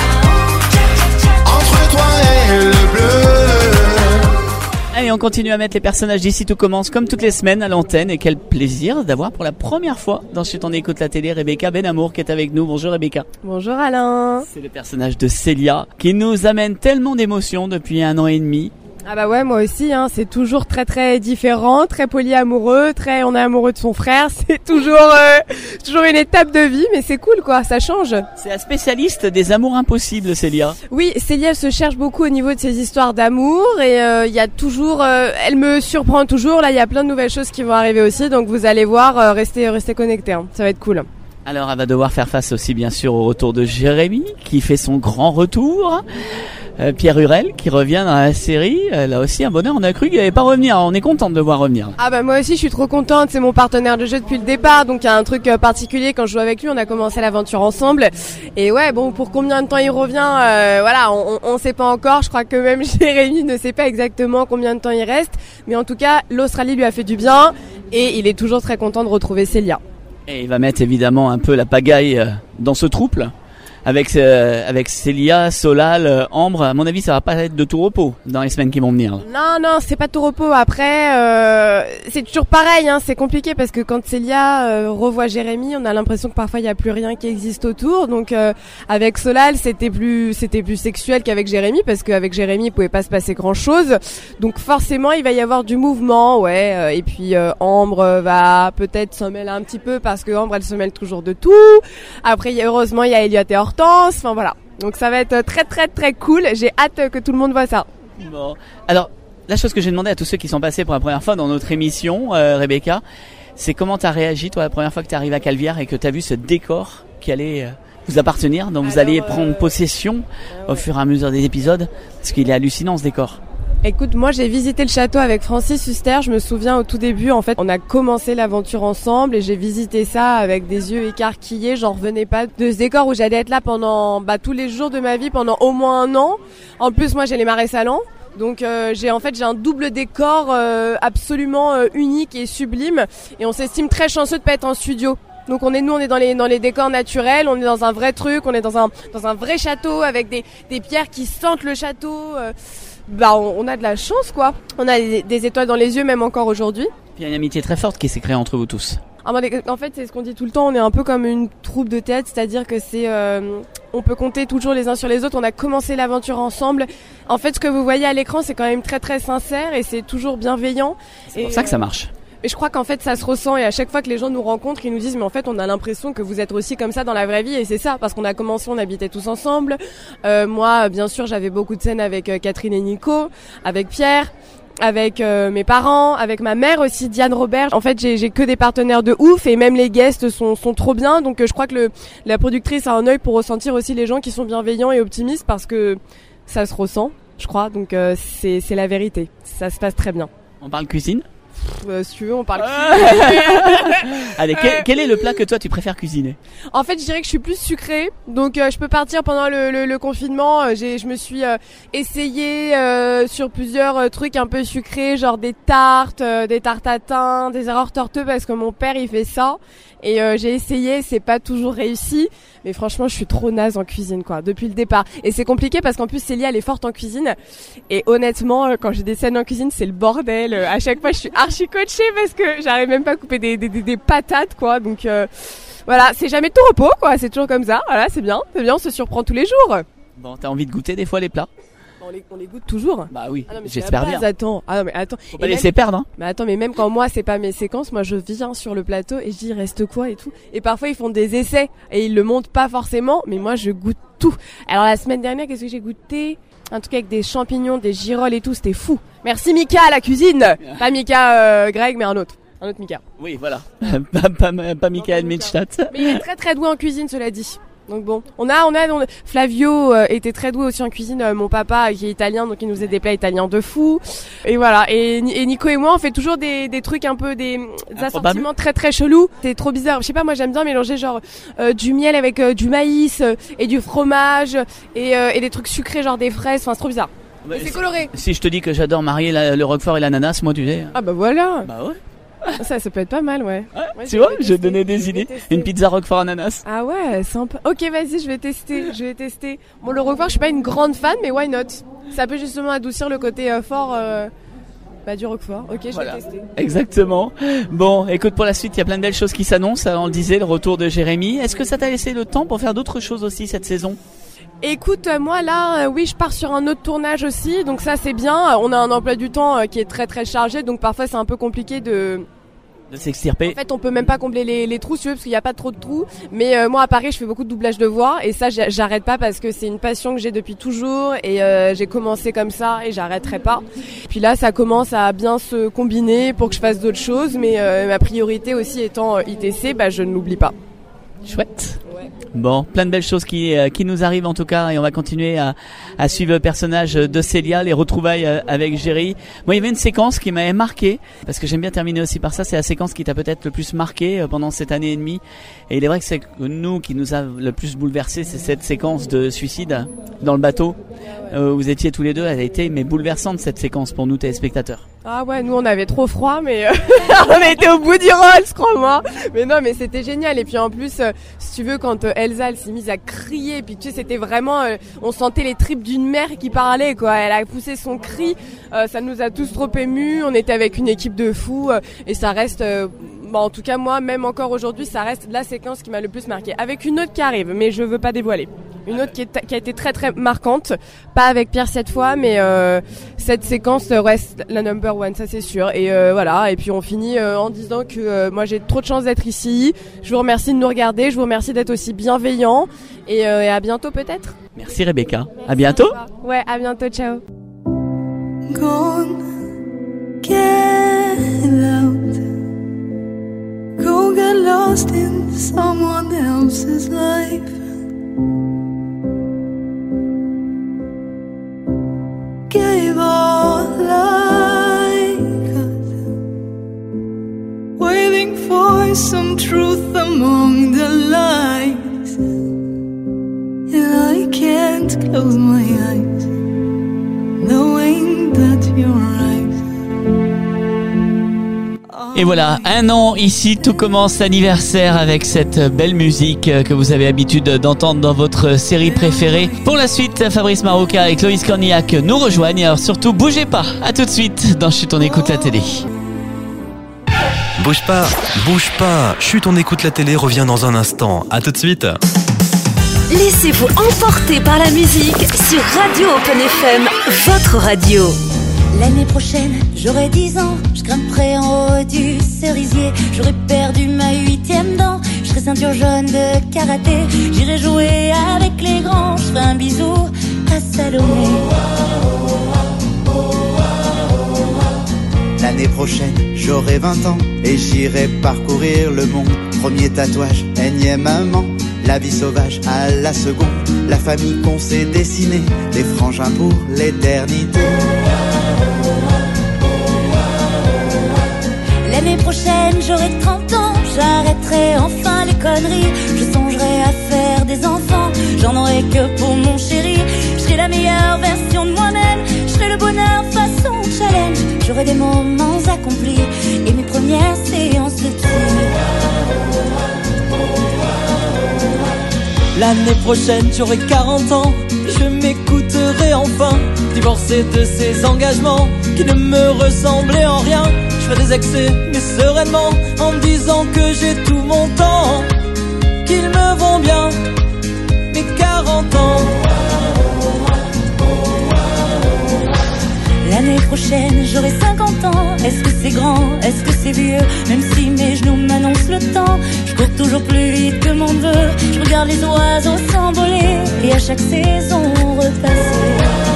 entre toi et le bleu. Allez, on continue à mettre les personnages d'ici tout commence comme toutes les semaines à l'antenne et quel plaisir d'avoir pour la première fois dans Chut on écoute la télé Rebecca Benamour qui est avec nous. Bonjour Rebecca. Bonjour Alain. C'est le personnage de Célia qui nous amène tellement d'émotions depuis un an et demi. Ah bah ouais, moi aussi, hein, c'est toujours très très différent, très polyamoureux, très on est amoureux de son frère, c'est toujours euh, toujours une étape de vie, mais c'est cool quoi, ça change. C'est la spécialiste des amours impossibles, Célia. Oui, Célia se cherche beaucoup au niveau de ses histoires d'amour et il euh, y a toujours, euh, elle me surprend toujours, là il y a plein de nouvelles choses qui vont arriver aussi, donc vous allez voir, euh, restez, restez connectés, hein, ça va être cool. Alors elle va devoir faire face aussi bien sûr au retour de Jérémy qui fait son grand retour. Euh, Pierre Hurel qui revient dans la série, euh, là aussi un bonheur, on a cru qu'il n'allait pas revenir, on est contente de le voir revenir. Ah bah moi aussi je suis trop contente, c'est mon partenaire de jeu depuis le départ, donc il y a un truc euh, particulier quand je joue avec lui, on a commencé l'aventure ensemble, et ouais bon pour combien de temps il revient, euh, voilà on, on sait pas encore, je crois que même Jérémy ne sait pas exactement combien de temps il reste, mais en tout cas l'Australie lui a fait du bien, et il est toujours très content de retrouver Célia. Et il va mettre évidemment un peu la pagaille euh, dans ce trouble. avec euh, avec Célia, Solal, euh, Ambre. À mon avis, ça va pas être de tout repos dans les semaines qui vont venir. Non, non, c'est pas tout repos. Après, euh, c'est toujours pareil, hein, c'est compliqué parce que quand Célia euh, revoit Jérémy, on a l'impression que parfois il y a plus rien qui existe autour. Donc euh, avec Solal, c'était plus c'était plus sexuel qu'avec Jérémy parce qu'avec Jérémy, il pouvait pas se passer grand-chose. Donc forcément, il va y avoir du mouvement, ouais. Euh, et puis euh, Ambre va peut-être s'en mêler un petit peu parce que Ambre, elle se mêle toujours de tout. Après, heureusement, il y a Elliot et Hortense. Enfin voilà. Donc ça va être très très très cool. J'ai hâte que tout le monde voit ça. Bon. Alors, la chose que j'ai demandé à tous ceux qui sont passés pour la première fois dans notre émission, euh, Rebecca, c'est comment t'as réagi toi la première fois que t'es arrivée à Calvière et que t'as vu ce décor qui allait euh, vous appartenir, dont vous Alors, alliez prendre euh... possession ouais, ouais. au fur et à mesure des épisodes, parce qu'il est hallucinant ce décor. Écoute, moi j'ai visité le château avec Francis Huster, je me souviens au tout début, en fait, on a commencé l'aventure ensemble et j'ai visité ça avec des yeux écarquillés, j'en revenais pas de ce décor où j'allais être là pendant bah, tous les jours de ma vie, pendant au moins un an. En plus, moi j'ai les marais salants, donc euh, j'ai en fait j'ai un double décor euh, absolument euh, unique et sublime et on s'estime très chanceux de pas être en studio. Donc on est nous on est dans les dans les décors naturels, on est dans un vrai truc, on est dans un dans un vrai château avec des des pierres qui sentent le château. Euh, bah on, on a de la chance quoi. On a des, des étoiles dans les yeux même encore aujourd'hui. Il y a une amitié très forte qui s'est créée entre vous tous. En fait, c'est ce qu'on dit tout le temps, on est un peu comme une troupe de théâtre, c'est-à-dire que c'est euh, on peut compter toujours les uns sur les autres, on a commencé l'aventure ensemble. En fait, ce que vous voyez à l'écran, c'est quand même très très sincère et c'est toujours bienveillant. C'est et, pour ça que ça marche. Et je crois qu'en fait ça se ressent et à chaque fois que les gens nous rencontrent, ils nous disent mais en fait on a l'impression que vous êtes aussi comme ça dans la vraie vie et c'est ça parce qu'on a commencé, on habitait tous ensemble. Euh, moi bien sûr j'avais beaucoup de scènes avec euh, Catherine et Nico, avec Pierre, avec euh, mes parents, avec ma mère aussi, Diane Robert. En fait j'ai, j'ai que des partenaires de ouf et même les guests sont, sont trop bien donc euh, je crois que le, la productrice a un œil pour ressentir aussi les gens qui sont bienveillants et optimistes parce que ça se ressent je crois donc euh, c'est, c'est la vérité, ça se passe très bien. On parle cuisine ? Euh, si tu veux, on parle. Allez, quel, quel est le plat que toi tu préfères cuisiner ? En fait, je dirais que je suis plus sucrée, donc euh, je peux partir pendant le, le, le confinement. Euh, j'ai, je me suis euh, essayée euh, sur plusieurs euh, trucs un peu sucrés, genre des tartes, euh, des tartes à thym, des erreurs torteux parce que mon père il fait ça. Et euh, j'ai essayé, c'est pas toujours réussi, mais franchement je suis trop naze en cuisine quoi, depuis le départ. Et c'est compliqué parce qu'en plus Célia elle est forte en cuisine. Et honnêtement, quand j'ai des scènes en cuisine, c'est le bordel. À chaque fois je suis archi coachée parce que j'arrive même pas à couper des, des, des, des patates quoi. Donc euh, voilà, c'est jamais tout repos quoi, c'est toujours comme ça. Voilà, c'est bien, c'est bien, on se surprend tous les jours. Bon, t'as envie de goûter des fois les plats ? On les, on les goûte toujours. Bah oui, ah non, mais j'espère bien. Attends, ah non mais attends. Faut pas laisser perdre. Hein. Mais attends, mais même quand moi c'est pas mes séquences, moi je viens sur le plateau et je dis il reste quoi et tout. Et parfois ils font des essais et ils le montrent pas forcément, mais moi je goûte tout. Alors la semaine dernière, qu'est-ce que j'ai goûté ? Un truc avec des champignons, des girolles et tout, c'était fou. Merci Mika à la cuisine. Pas Mika euh, Greg, mais un autre. Un autre Mika. Oui, voilà. pas, pas, pas Mika Midstadt. Mais il est très très doué en cuisine, cela dit. Donc bon, on a, on a, on a Flavio euh, était très doué aussi en cuisine. Euh, mon papa qui est italien, donc il nous faisait des plats italiens de fou. Et voilà. Et, et Nico et moi, on fait toujours des, des trucs un peu des, des assortiments très très chelous. C'est trop bizarre. Je sais pas, moi j'aime bien mélanger genre euh, du miel avec euh, du maïs euh, et du fromage et, euh, et des trucs sucrés genre des fraises. Enfin, c'est trop bizarre. Bah, c'est coloré. Si je te dis que j'adore marier la, le roquefort et l'ananas, moi tu sais. Ah bah voilà. Bah ouais. Ça, ça peut être pas mal, ouais. ouais, ouais tu vois, je donnais des idées. Une pizza roquefort ananas. Ah ouais, sympa. Ok, vas-y, je vais tester. Je vais tester. Bon, le roquefort, je suis pas une grande fan, mais why not ? Ça peut justement adoucir le côté euh, fort euh, bah, du roquefort. Ok, je voilà. vais tester. Exactement. Bon, écoute, pour la suite, il y a plein de belles choses qui s'annoncent. On le disait, le retour de Jérémy. Est-ce que ça t'a laissé le temps pour faire d'autres choses aussi cette saison ? Écoute, moi là, euh, oui, je pars sur un autre tournage aussi, donc ça c'est bien. On a un emploi du temps euh, qui est très très chargé, donc parfois c'est un peu compliqué de... de s'extirper. En fait, on peut même pas combler les, les trous, si tu veux, parce qu'il n'y a pas trop de trous. Mais euh, moi, à Paris, je fais beaucoup de doublage de voix, et ça, j'arrête pas parce que c'est une passion que j'ai depuis toujours, et euh, j'ai commencé comme ça, et j'arrêterai pas. Puis là, ça commence à bien se combiner pour que je fasse d'autres choses, mais euh, ma priorité aussi étant euh, I T C, bah, je ne l'oublie pas. Chouette. Ouais. Bon, plein de belles choses qui euh, qui nous arrivent en tout cas, et on va continuer à à suivre le personnage de Célia, les retrouvailles euh, avec Géry. Moi, il y avait une séquence qui m'avait marqué, parce que j'aime bien terminer aussi par ça. C'est la séquence qui t'a peut-être le plus marqué euh, pendant cette année et demie. Et il est vrai que c'est que nous qui nous a le plus bouleversé, c'est cette séquence de suicide dans le bateau. Euh, vous étiez tous les deux. Elle a été mais bouleversante cette séquence pour nous téléspectateurs. Ah ouais, nous on avait trop froid, mais euh, on était au bout du Rolls, crois-moi. Mais non, mais c'était génial. Et puis en plus, euh, si tu veux, quand euh, Elsa elle s'est mise à crier, puis tu sais, c'était vraiment, euh, on sentait les tripes d'une mère qui parlait, quoi. Elle a poussé son cri, euh, ça nous a tous trop émus. On était avec une équipe de fous, euh, et ça reste. Euh, Bon, en tout cas, moi, même encore aujourd'hui, ça reste la séquence qui m'a le plus marqué. Avec une autre qui arrive, mais je veux pas dévoiler. Une autre qui, est, qui a été très très marquante. Pas avec Pierre cette fois, mais euh, cette séquence reste la number one, ça c'est sûr. Et euh, voilà, et puis on finit euh, en disant que euh, moi j'ai trop de chance d'être ici. Je vous remercie de nous regarder, je vous remercie d'être aussi bienveillants. Et, euh, et à bientôt peut-être. Merci Rebecca. Merci, à bientôt. Ouais, à bientôt, ciao. Gone, get out. Go get lost in someone else's life. Gave all I could, waiting for some truth among the lies. And I can't close my eyes, knowing that you're right. Et voilà, un an ici, tout commence anniversaire avec cette belle musique que vous avez l'habitude d'entendre dans votre série préférée. Pour la suite, Fabrice Marouka et Clovis Cornillac nous rejoignent. Alors surtout, bougez pas. À tout de suite dans Chut, on écoute la télé. Bouge pas, bouge pas. Chut, on écoute la télé revient dans un instant. À tout de suite. Laissez-vous emporter par la musique sur Radio Open F M, votre radio. L'année prochaine, j'aurai dix ans, je grimperai en haut du cerisier. J'aurai perdu ma huitième dent, je serai ceinture jaune de karaté. J'irai jouer avec les grands, je ferai un bisou à Salomé. L'année prochaine, j'aurai vingt ans et j'irai parcourir le monde. Premier tatouage, énième amant, la vie sauvage à la seconde. La famille qu'on s'est dessinée, des frangins pour l'éternité. L'année prochaine, j'aurai trente ans, j'arrêterai enfin les conneries. Je songerai à faire des enfants, j'en aurai que pour mon chéri. Je serai la meilleure version de moi-même, je serai le bonheur façon challenge. J'aurai des moments accomplis et mes premières séances de tir. L'année prochaine, j'aurai quarante ans, je m'écouterai enfin. Divorcé de ces engagements qui ne me ressemblaient en rien. Je ferai des excès, mais sereinement, en me disant que j'ai tout mon temps, qu'ils me vont bien, mes quarante ans. L'année prochaine, j'aurai cinquante ans. Est-ce que c'est grand, est-ce que c'est vieux? Même si mes genoux m'annoncent le temps, je cours toujours plus vite que mon neveu. Je regarde les oiseaux s'envoler et à chaque saison repasser.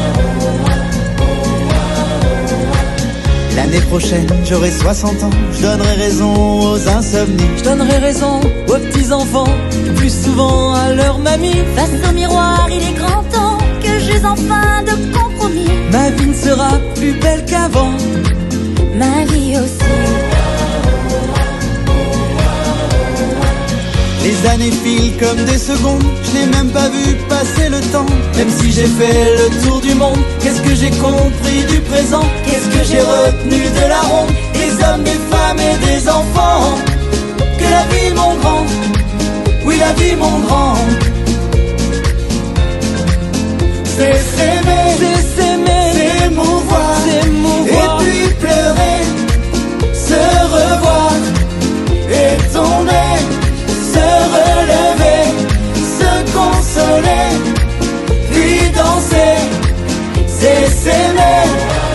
L'année prochaine, j'aurai soixante ans, je donnerai raison aux insomnies. Je donnerai raison aux petits-enfants, plus souvent à leur mamie. Face au miroir, il est grand temps que j'aie enfin de compromis. Ma vie ne sera plus belle qu'avant, ma vie aussi. Les années filent comme des secondes, je n'ai même pas vu passer le temps. Même si j'ai fait le tour du monde, qu'est-ce que j'ai compris du présent? Qu'est-ce que j'ai retenu de la ronde? Des hommes, des femmes et des enfants. Que la vie mon grand, oui la vie mon grand. C'est s'aimer, c'est s'aimer, s'émouvoir, s'émouvoir, et puis pleurer, se revoir et tomber, se relever, se consoler, puis danser, c'est s'aimer.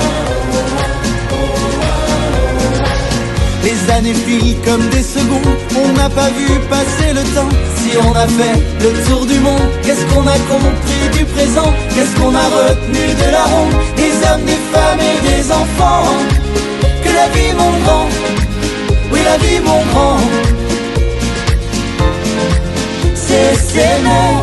Les années filent comme des secondes, on n'a pas vu passer le temps. Si on a fait le tour du monde, qu'est-ce qu'on a compris du présent? Qu'est-ce qu'on a retenu de la ronde? Des hommes, des femmes et des enfants. Que la vie mon grand, oui la vie mon grand, c'est s'aimer.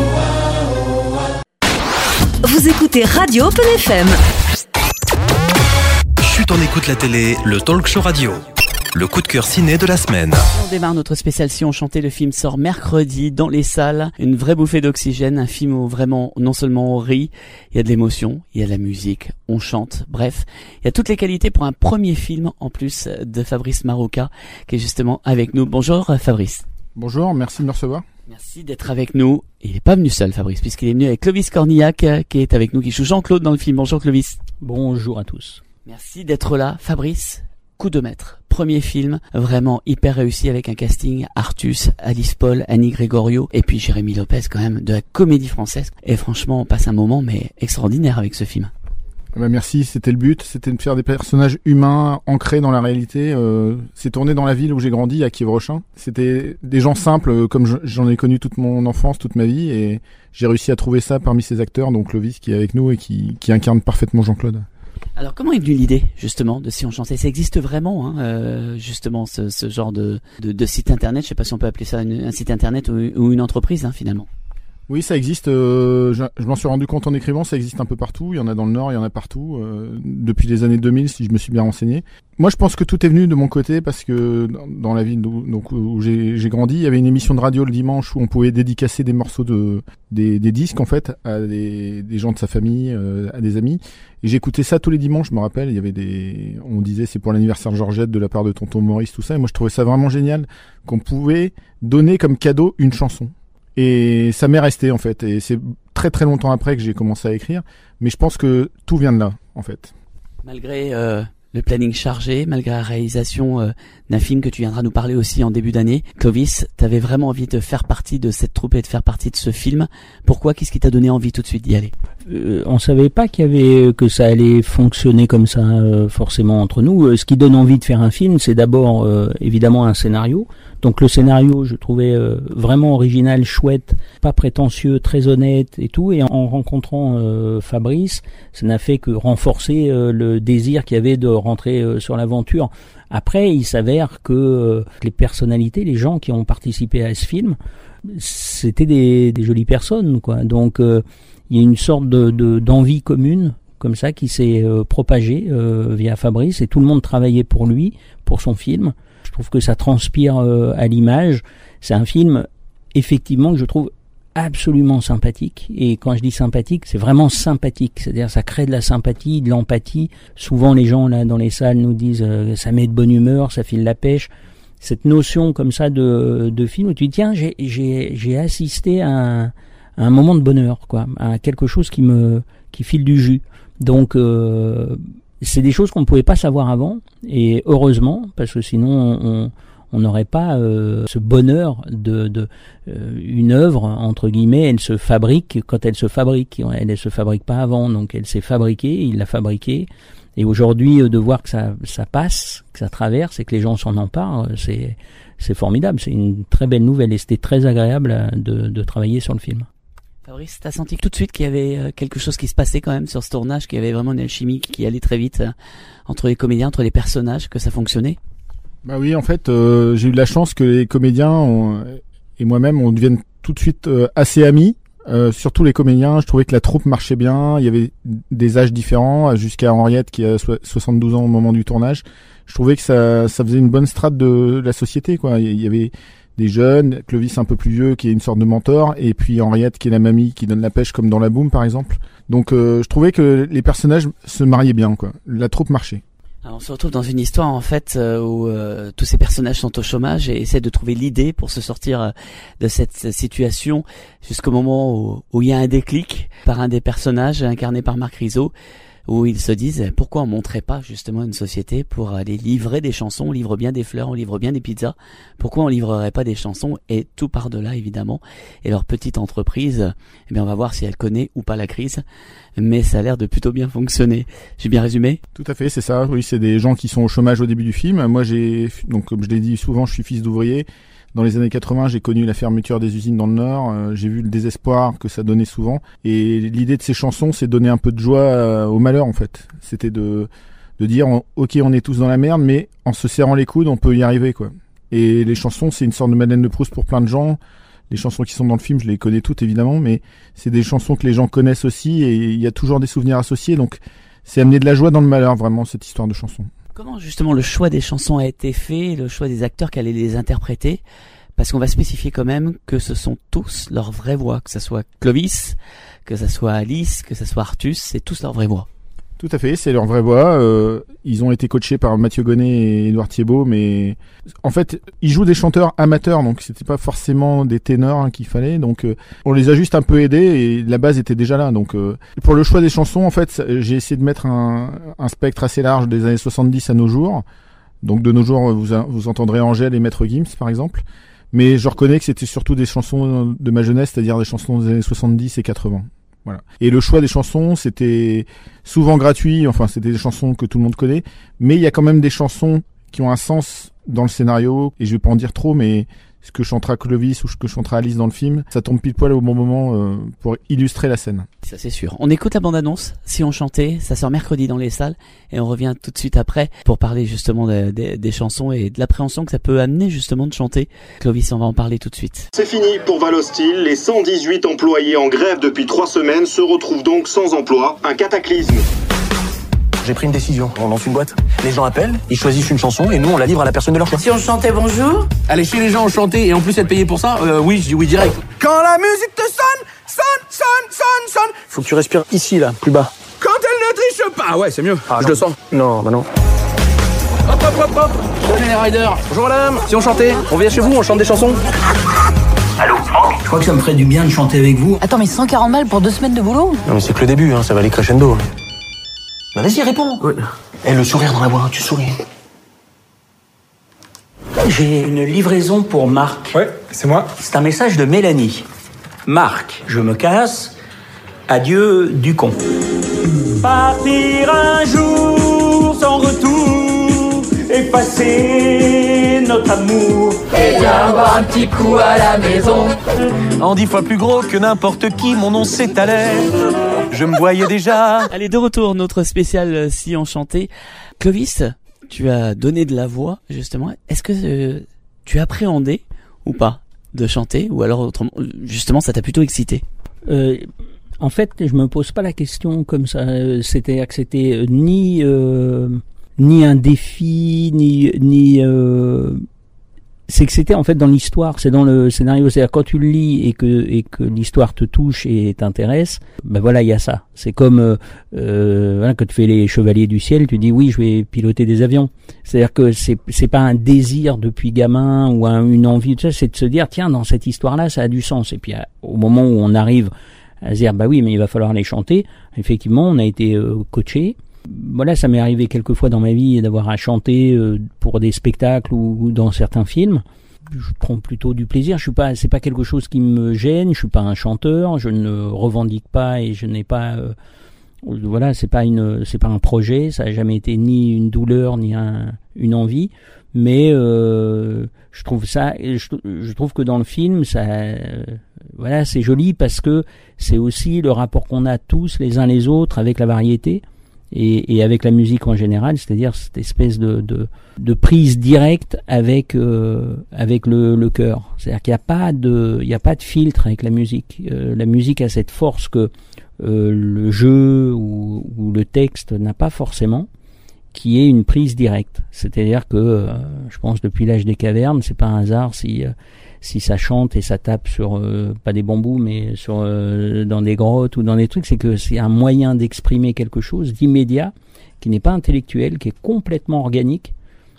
Vous écoutez Radio Open F M. Chut, on écoute la télé, le talk show radio. le coup de cœur ciné de la semaine. On démarre notre spécial Si on chantait. Le film sort mercredi dans les salles. Une vraie bouffée d'oxygène, un film où vraiment non seulement on rit, il y a de l'émotion, il y a de la musique, on chante, bref, il y a toutes les qualités pour un premier film en plus de Fabrice Marocca qui est justement avec nous. Bonjour Fabrice. Bonjour, merci de me recevoir. Merci d'être avec nous. Il n'est pas venu seul, Fabrice, puisqu'il est venu avec Clovis Cornillac, qui est avec nous, qui joue Jean-Claude dans le film. Bonjour Clovis. Bonjour à tous. Merci d'être là. Fabrice, coup de maître. Premier film, vraiment hyper réussi avec un casting Artus, Alice Paul, Annie Gregorio et puis Jérémy Lopez quand même, de la comédie française. Et franchement, on passe un moment mais extraordinaire avec ce film. Bah merci, c'était le but, c'était de faire des personnages humains ancrés dans la réalité. Euh, c'est tourné dans la ville où j'ai grandi, à Kiev-Rochin. C'était des gens simples, euh, comme je, j'en ai connu toute mon enfance, toute ma vie, et j'ai réussi à trouver ça parmi ces acteurs, donc Clovis qui est avec nous et qui, qui incarne parfaitement Jean-Claude. Alors comment est venue l'idée justement de Si on chantait? Ça existe vraiment, hein, euh, justement ce, ce genre de, de, de site internet. Je sais pas si on peut appeler ça une, un site internet ou, ou une entreprise, hein, finalement. Oui, ça existe. Euh, je, je m'en suis rendu compte en écrivant. Ça existe un peu partout. Il y en a dans le Nord, il y en a partout. Euh, depuis les années deux mille, si je me suis bien renseigné. Moi, je pense que tout est venu de mon côté parce que dans, dans la ville où, donc, où j'ai, j'ai grandi, il y avait une émission de radio le dimanche où on pouvait dédicacer des morceaux de des, des disques en fait à des, des gens de sa famille, euh, à des amis. Et j'écoutais ça tous les dimanches. Je me rappelle, il y avait des, on disait c'est pour l'anniversaire de Georgette de la part de tonton Maurice, tout ça. Et moi, je trouvais ça vraiment génial qu'on pouvait donner comme cadeau une chanson. Et ça m'est resté en fait, et c'est très très longtemps après que j'ai commencé à écrire, mais je pense que tout vient de là en fait. Malgré euh, le planning chargé, malgré la réalisation euh, d'un film que tu viendras nous parler aussi en début d'année, Clovis, t'avais vraiment envie de faire partie de cette troupe et de faire partie de ce film. Pourquoi? Qu'est-ce qui t'a donné envie tout de suite d'y aller? euh, On savait pas qu'il y avait que ça allait fonctionner comme ça euh, forcément entre nous. Euh, ce qui donne envie de faire un film, c'est d'abord euh, évidemment un scénario. Donc le scénario, je trouvais euh, vraiment original, chouette, pas prétentieux, très honnête et tout. Et en, en rencontrant euh, Fabrice, ça n'a fait que renforcer euh, le désir qu'il y avait de rentrer euh, sur l'aventure. Après, il s'avère que euh, les personnalités, les gens qui ont participé à ce film, c'était des, des jolies personnes, quoi. Donc euh, il y a une sorte de, de d'envie commune comme ça qui s'est euh, propagée euh, via Fabrice, et tout le monde travaillait pour lui, pour son film. Je trouve que ça transpire euh, à l'image. C'est un film, effectivement, que je trouve absolument sympathique. Et quand je dis sympathique, c'est vraiment sympathique. C'est-à-dire, ça crée de la sympathie, de l'empathie. Souvent, les gens là dans les salles nous disent euh, ça met de bonne humeur, ça file la pêche. Cette notion comme ça de, de film où tu dis tiens, j'ai, j'ai, j'ai assisté à un, à un moment de bonheur, quoi, à quelque chose qui me qui file du jus. Donc euh, c'est des choses qu'on ne pouvait pas savoir avant, et heureusement, parce que sinon on on n'aurait pas euh, ce bonheur de, de euh, une œuvre entre guillemets. Elle se fabrique quand elle se fabrique. Elle ne se fabrique pas avant, donc elle s'est fabriquée. Il l'a fabriquée, et aujourd'hui euh, de voir que ça ça passe, que ça traverse, et que les gens s'en emparent, c'est c'est formidable. C'est une très belle nouvelle, et c'était très agréable de de travailler sur le film. Fabrice, t'as senti tout de suite qu'il y avait quelque chose qui se passait quand même sur ce tournage, qu'il y avait vraiment une alchimie qui allait très vite entre les comédiens, entre les personnages, que ça fonctionnait? Bah oui, en fait, euh, j'ai eu de la chance que les comédiens ont, et moi-même, on devienne tout de suite euh, assez amis. Euh, surtout les comédiens, je trouvais que la troupe marchait bien. Il y avait des âges différents, jusqu'à Henriette qui a soixante-douze ans au moment du tournage. Je trouvais que ça, ça faisait une bonne strate de la société, quoi. Il y avait des jeunes, Clovis un peu plus vieux qui est une sorte de mentor, et puis Henriette qui est la mamie qui donne la pêche comme dans La Boum par exemple. Donc euh, je trouvais que les personnages se mariaient bien, quoi. La troupe marchait. Alors on se retrouve dans une histoire en fait euh, où euh, tous ces personnages sont au chômage et essaient de trouver l'idée pour se sortir euh, de cette situation, jusqu'au moment où, où il y a un déclic par un des personnages incarné par Marc Rizzo, où ils se disent pourquoi on montrait pas justement une société pour aller livrer des chansons. On livre bien des fleurs, on livre bien des pizzas, pourquoi on livrerait pas des chansons? Et tout par delà évidemment, et leur petite entreprise, eh bien on va voir si elle connaît ou pas la crise, mais ça a l'air de plutôt bien fonctionner. J'ai bien résumé? Tout à fait, c'est ça. Oui, c'est des gens qui sont au chômage au début du film. Moi j'ai, donc comme je l'ai dit souvent, je suis fils d'ouvrier. Dans les années quatre-vingts, j'ai connu la fermeture des usines dans le Nord, euh, j'ai vu le désespoir que ça donnait souvent, et l'idée de ces chansons, c'est de donner un peu de joie euh, au malheur en fait. C'était de de dire ok, on est tous dans la merde, mais en se serrant les coudes, on peut y arriver, quoi. Et les chansons, c'est une sorte de Madeleine de Proust pour plein de gens. Les chansons qui sont dans le film, je les connais toutes évidemment, mais c'est des chansons que les gens connaissent aussi, et il y a toujours des souvenirs associés, donc c'est amener de la joie dans le malheur, vraiment, cette histoire de chansons. Comment justement le choix des chansons a été fait, le choix des acteurs qui allaient les interpréter? Parce qu'on va spécifier quand même que ce sont tous leurs vraies voix, que ce soit Clovis, que ce soit Alice, que ce soit Artus, c'est tous leurs vraies voix. Tout à fait, c'est leur vraie voix. Euh, ils ont été coachés par Mathieu Gonnet et Édouard Thiebaud, mais en fait, ils jouent des chanteurs amateurs, donc c'était pas forcément des ténors hein, qu'il fallait. Donc, euh, on les a juste un peu aidés et la base était déjà là. Donc, euh, pour le choix des chansons, en fait, j'ai essayé de mettre un, un spectre assez large des années soixante-dix à nos jours. Donc, de nos jours, vous, vous entendrez Angèle et Maître Gims, par exemple. Mais je reconnais que c'était surtout des chansons de ma jeunesse, c'est-à-dire des chansons des années soixante-dix et quatre-vingts. Voilà. Et le choix des chansons, c'était souvent gratuit, enfin c'était des chansons que tout le monde connaît, mais il y a quand même des chansons qui ont un sens dans le scénario, et je vais pas en dire trop, mais ce que chantera Clovis ou ce que chantera Alice dans le film, ça tombe pile poil au bon moment euh, pour illustrer la scène. Ça c'est sûr. On écoute la bande-annonce, Si on chantait, ça sort mercredi dans les salles, et on revient tout de suite après pour parler justement de, de, des chansons et de l'appréhension que ça peut amener justement de chanter. Clovis, on va en parler tout de suite. C'est fini pour Valostil, les cent dix-huit employés en grève depuis trois semaines se retrouvent donc sans emploi, un cataclysme. J'ai pris une décision, on lance une boîte. Les gens appellent, ils choisissent une chanson et nous on la livre à la personne de leur choix. Si on chantait bonjour? Allez, chez les gens on chantait et en plus être payé pour ça, euh, oui, je dis oui direct. Quand la musique te sonne, sonne, sonne, sonne, sonne. Faut que tu respires ici là, plus bas. Quand elle ne triche pas. Ah ouais, c'est mieux, ah, je non. le sens. Non, bah non. Hop, hop, hop, hop. Donnez les riders. Bonjour madame, si on chantait, on vient chez vous, on chante des chansons. Allô, Franck? Je crois que ça me ferait du bien de chanter avec vous. Attends, mais cent quarante balles pour deux semaines de boulot? Non mais c'est que le début, hein, ça va aller crescendo. Bah vas-y, réponds. Ouais. Et le sourire dans la voix, tu souris. J'ai une livraison pour Marc. Ouais, c'est moi. C'est un message de Mélanie. Marc, je me casse. Adieu du con. Partir un jour sans retour, effacer notre amour et bien boire un petit coup à la maison. En dix fois plus gros que n'importe qui, mon nom s'étalait. Je me voyais déjà. Allez, de retour, notre spécial Si on chantait. Clovis, tu as donné de la voix, justement. Est-ce que euh, tu appréhendais ou pas de chanter, ou alors autrement, justement, ça t'a plutôt excité? euh, En fait, je me pose pas la question comme ça. C'est-à-dire que c'était ni euh, ni un défi, ni ni euh, c'est que c'était en fait dans l'histoire, c'est dans le scénario. C'est-à-dire quand tu le lis et que et que l'histoire te touche et t'intéresse, ben voilà, il y a ça. C'est comme euh, euh, voilà, quand tu fais les Chevaliers du ciel, tu dis oui, je vais piloter des avions. C'est-à-dire que c'est c'est pas un désir depuis gamin ou un, une envie, tout ça, c'est de se dire tiens, dans cette histoire-là, ça a du sens. Et puis à, au moment où on arrive à se dire bah oui, mais il va falloir les chanter. Effectivement, on a été euh, coaché. Voilà, ça m'est arrivé quelques fois dans ma vie d'avoir à chanter euh, pour des spectacles ou, ou dans certains films. Je prends plutôt du plaisir. Je suis pas, c'est pas quelque chose qui me gêne. Je suis pas un chanteur. Je ne revendique pas et je n'ai pas, euh, voilà, c'est pas une, c'est pas un projet. Ça a jamais été ni une douleur ni un, une envie. Mais euh, je trouve ça, je, je trouve que dans le film, ça, euh, voilà, c'est joli parce que c'est aussi le rapport qu'on a tous les uns les autres avec la variété. Et, et avec la musique en général, c'est-à-dire cette espèce de, de, de prise directe avec euh, avec le, le cœur. C'est-à-dire qu'il n'y a pas de il y a pas de filtre avec la musique. Euh, la musique a cette force que euh, le jeu ou, ou le texte n'a pas forcément, qui est une prise directe. C'est-à-dire que euh, je pense depuis l'âge des cavernes, c'est pas un hasard si euh, si ça chante et ça tape sur euh, pas des bambous mais sur euh, dans des grottes ou dans des trucs, c'est que c'est un moyen d'exprimer quelque chose d'immédiat qui n'est pas intellectuel, qui est complètement organique.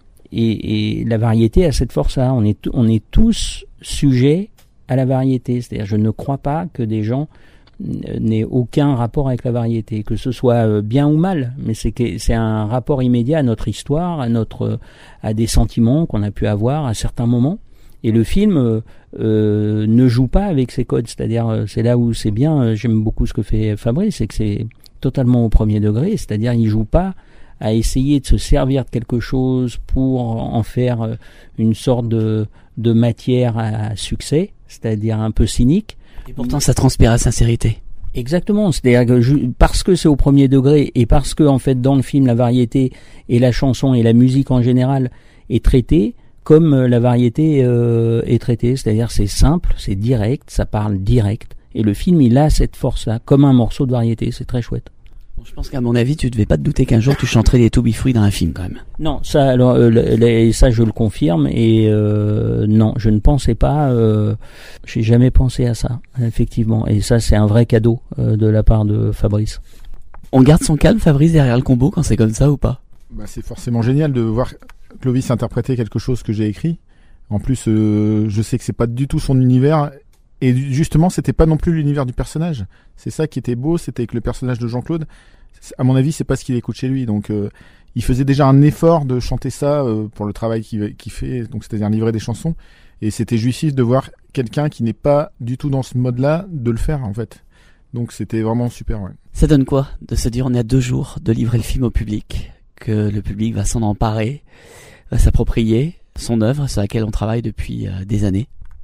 Et, et la variété a cette force-là. On est on est tous sujets à la variété. C'est-à-dire, je ne crois pas que des gens n'aient aucun rapport avec la variété, que ce soit bien ou mal, mais c'est que c'est un rapport immédiat à notre histoire, à notre à des sentiments qu'on a pu avoir à certains moments. Et le film euh, euh, ne joue pas avec ces codes, c'est-à-dire euh, c'est là où c'est bien. Euh, j'aime beaucoup ce que fait Fabrice, c'est que c'est totalement au premier degré, c'est-à-dire il joue pas à essayer de se servir de quelque chose pour en faire euh, une sorte de, de matière à succès, c'est-à-dire un peu cynique. Et pourtant, ça transpire à sincérité. Exactement, c'est-à-dire que je, parce que c'est au premier degré et parce que en fait dans le film la variété et la chanson et la musique en général est traitée comme la variété euh, est traitée, c'est-à-dire c'est simple, c'est direct, ça parle direct, et le film il a cette force-là, comme un morceau de variété, c'est très chouette. Je pense qu'à mon avis, tu devais pas te douter qu'un jour tu chanterais les To Be Free dans un film quand même. Non, ça, alors, euh, le- le- ça je le confirme et euh, non, je ne pensais pas. Euh, j'ai jamais pensé à ça, effectivement. Et ça, c'est un vrai cadeau euh, de la part de Fabrice. On garde son calme, Fabrice, derrière le combo quand c'est comme ça ou pas? Bah, c'est forcément génial de voir Clovis interpréter quelque chose que j'ai écrit. En plus, euh, je sais que c'est pas du tout son univers. Et du- justement, c'était pas non plus l'univers du personnage. C'est ça qui était beau, c'était que le personnage de Jean-Claude, c'est- à mon avis, c'est pas ce qu'il écoute chez lui. Donc, euh, il faisait déjà un effort de chanter ça euh, pour le travail qu'il qu'il fait, donc c'est-à-dire livrer des chansons. Et c'était jouissif de voir quelqu'un qui n'est pas du tout dans ce mode-là de le faire, en fait. Donc, c'était vraiment super, ouais. Ça donne quoi de se dire on est à deux jours de livrer le film au public, que le public va s'en emparer, va s'approprier son œuvre sur laquelle on travaille depuis euh, des années?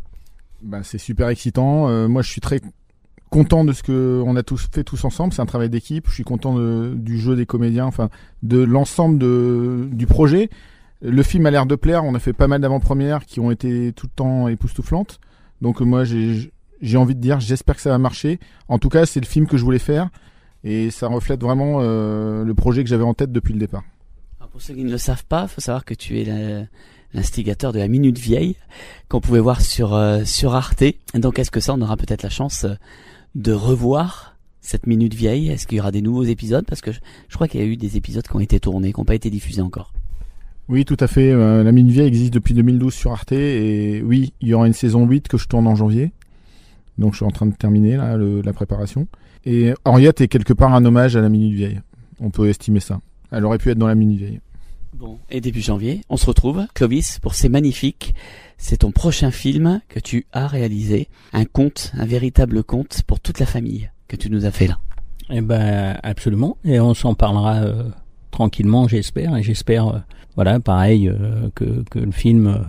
Bah, c'est super excitant. Euh, moi, je suis très content de ce que on a tous fait tous ensemble. C'est un travail d'équipe. Je suis content de- du jeu des comédiens, enfin de l'ensemble de, du projet. Le film a l'air de plaire. On a fait pas mal d'avant-premières qui ont été tout le temps époustouflantes. Donc euh, moi, j'ai j'ai envie de dire, j'espère que ça va marcher. En tout cas, c'est le film que je voulais faire et ça reflète vraiment euh, le projet que j'avais en tête depuis le départ. Alors pour ceux qui ne le savent pas, il faut savoir que tu es la- l'instigateur de la Minute Vieille qu'on pouvait voir sur euh, sur Arte. Donc est-ce que ça, on aura peut-être la chance euh, de revoir cette Minute Vieille? Est-ce qu'il y aura des nouveaux épisodes? Parce que je, je crois qu'il y a eu des épisodes qui ont été tournés, qui n'ont pas été diffusés encore. Oui, tout à fait. Euh, la Minute Vieille existe depuis deux mille douze sur Arte et oui, il y aura une saison huit que je tourne en janvier. Donc je suis en train de terminer là le, la préparation. Et Henriette est quelque part un hommage à la Minute Vieille. On peut estimer ça. Elle aurait pu être dans la Minute Vieille. Bon, et début janvier, on se retrouve, Clovis, pour C'est Magnifique. C'est ton prochain film que tu as réalisé. Un conte, un véritable conte pour toute la famille que tu nous as fait là. Eh ben, absolument. Et on s'en parlera euh, tranquillement, j'espère. Et j'espère, euh, voilà, pareil, euh, que, que le film euh,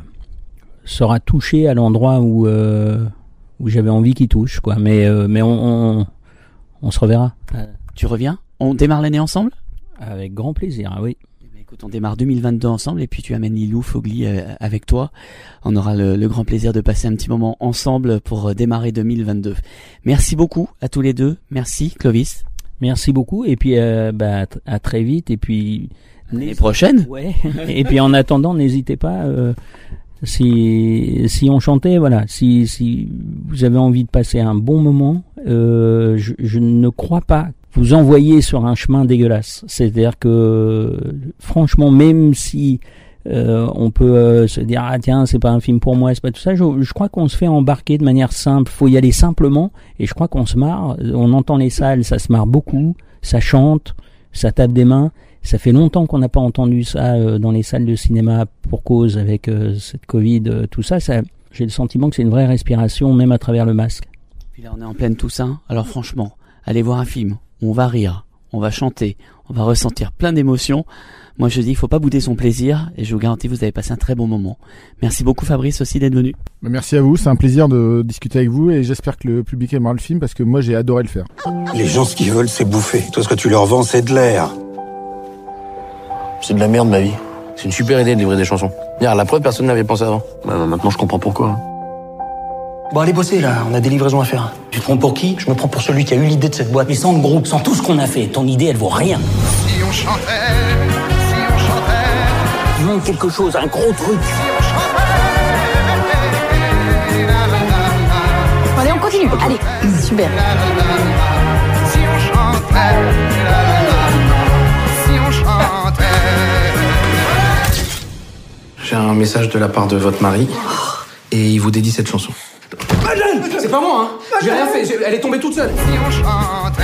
sera touché à l'endroit où euh, où j'avais envie qu'il touche, quoi. Mais euh, mais on, on on se reverra. Tu reviens? On démarre l'année ensemble? Avec grand plaisir, ah oui. Écoute, on démarre deux mille vingt-deux ensemble et puis tu amènes Lilou Fogli euh, avec toi. On aura le, le grand plaisir de passer un petit moment ensemble pour euh, démarrer deux mille vingt-deux. Merci beaucoup à tous les deux. Merci Clovis. Merci beaucoup et puis euh, bah, à très vite et puis l'année prochaine. Ouais. Et puis en attendant, n'hésitez pas. Euh, si si on chantait, voilà. Si si vous avez envie de passer un bon moment, euh, je, je ne crois pas vous envoyer sur un chemin dégueulasse. C'est-à-dire que franchement, même si euh, on peut euh, se dire ah tiens c'est pas un film pour moi, c'est pas tout ça, je, je crois qu'on se fait embarquer de manière simple. Faut y aller simplement et je crois qu'on se marre. On entend les salles, ça se marre beaucoup, ça chante, ça tape des mains. Ça fait longtemps qu'on n'a pas entendu ça euh, dans les salles de cinéma pour cause avec euh, cette Covid, euh, tout ça. Ça, j'ai le sentiment que c'est une vraie respiration même à travers le masque. Puis là on est en pleine Toussaint. Alors franchement, allez voir un film. On va rire, on va chanter, on va ressentir plein d'émotions. Moi je dis, il faut pas bouder son plaisir et je vous garantis vous avez passé un très bon moment. Merci beaucoup Fabrice aussi d'être venu. Merci à vous, c'est un plaisir de discuter avec vous et j'espère que le public aimera le film parce que moi j'ai adoré le faire. Les gens, ce qu'ils veulent, c'est bouffer. Toi, ce que tu leur vends, c'est de l'air. C'est de la merde, ma vie. C'est une super idée de livrer des chansons. Regarde, la preuve, personne n'avait pensé avant. Bah, maintenant, je comprends pourquoi. Bon, allez bosser, là. On a des livraisons à faire. Tu te prends pour qui? Je me prends pour celui qui a eu l'idée de cette boîte. Mais sans le groupe, sans tout ce qu'on a fait, ton idée, elle vaut rien. Si on chantait, si on chantait. Tu veux quelque chose, un gros truc. Allez, on continue. Allez, super. Si on chantait, si on chantait. J'ai un message de la part de votre mari. Et il vous dédie cette chanson. Madeleine, c'est pas moi, hein. J'ai rien fait. Elle est tombée toute seule. Si on chantait.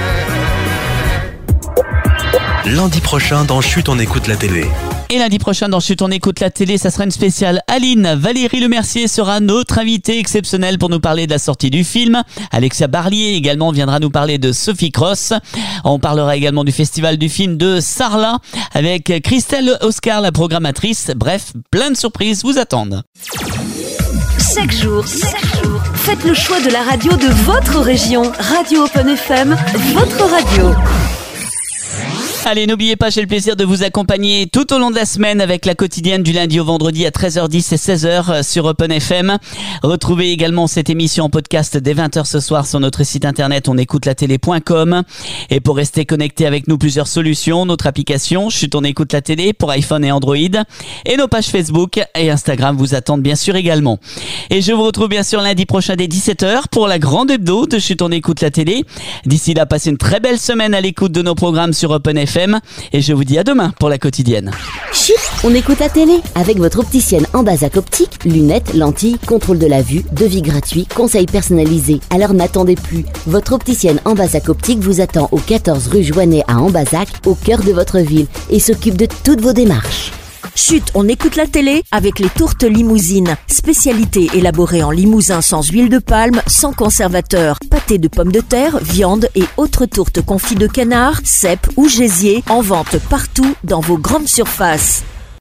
Lundi prochain dans Chut, on écoute la télé. Et lundi prochain dans Chut, on écoute la télé, ça sera une spéciale Aline. Valérie Lemercier sera notre invitée exceptionnelle pour nous parler de la sortie du film. Alexia Barlier également viendra nous parler de Sophie Cross. On parlera également du festival du film de Sarlat avec Christelle Oscar, la programmatrice. Bref, plein de surprises vous attendent. Chaque jour, chaque jour, faites le choix de la radio de votre région. Radio Open F M, votre radio. Allez, n'oubliez pas, j'ai le plaisir de vous accompagner tout au long de la semaine avec la quotidienne du lundi au vendredi à treize heures dix et seize heures sur Open F M. Retrouvez également cette émission en podcast dès vingt heures ce soir sur notre site internet on écoute la télé point com. Et pour rester connecté avec nous, plusieurs solutions, notre application Chut on écoute la télé pour iPhone et Android, et nos pages Facebook et Instagram vous attendent bien sûr également. Et je vous retrouve bien sûr lundi prochain dès dix-sept heures pour la grande hebdo de Chut on écoute la télé. D'ici là, passez une très belle semaine à l'écoute de nos programmes sur Open F M et je vous dis à demain pour la quotidienne. Chut, on écoute la télé avec votre opticienne en Ambazac Optique, lunettes, lentilles, contrôle de la vue, devis gratuit, conseils personnalisés. Alors n'attendez plus, votre opticienne en Ambazac Optique vous attend au quatorze rue Joannet à Ambazac, au cœur de votre ville, et s'occupe de toutes vos démarches. Chut, on écoute la télé avec les tourtes limousines. Spécialité élaborée en limousin sans huile de palme, sans conservateur. Pâté de pommes de terre, viande et autres tourtes confits de canard, cèpes ou gésier, en vente partout dans vos grandes surfaces.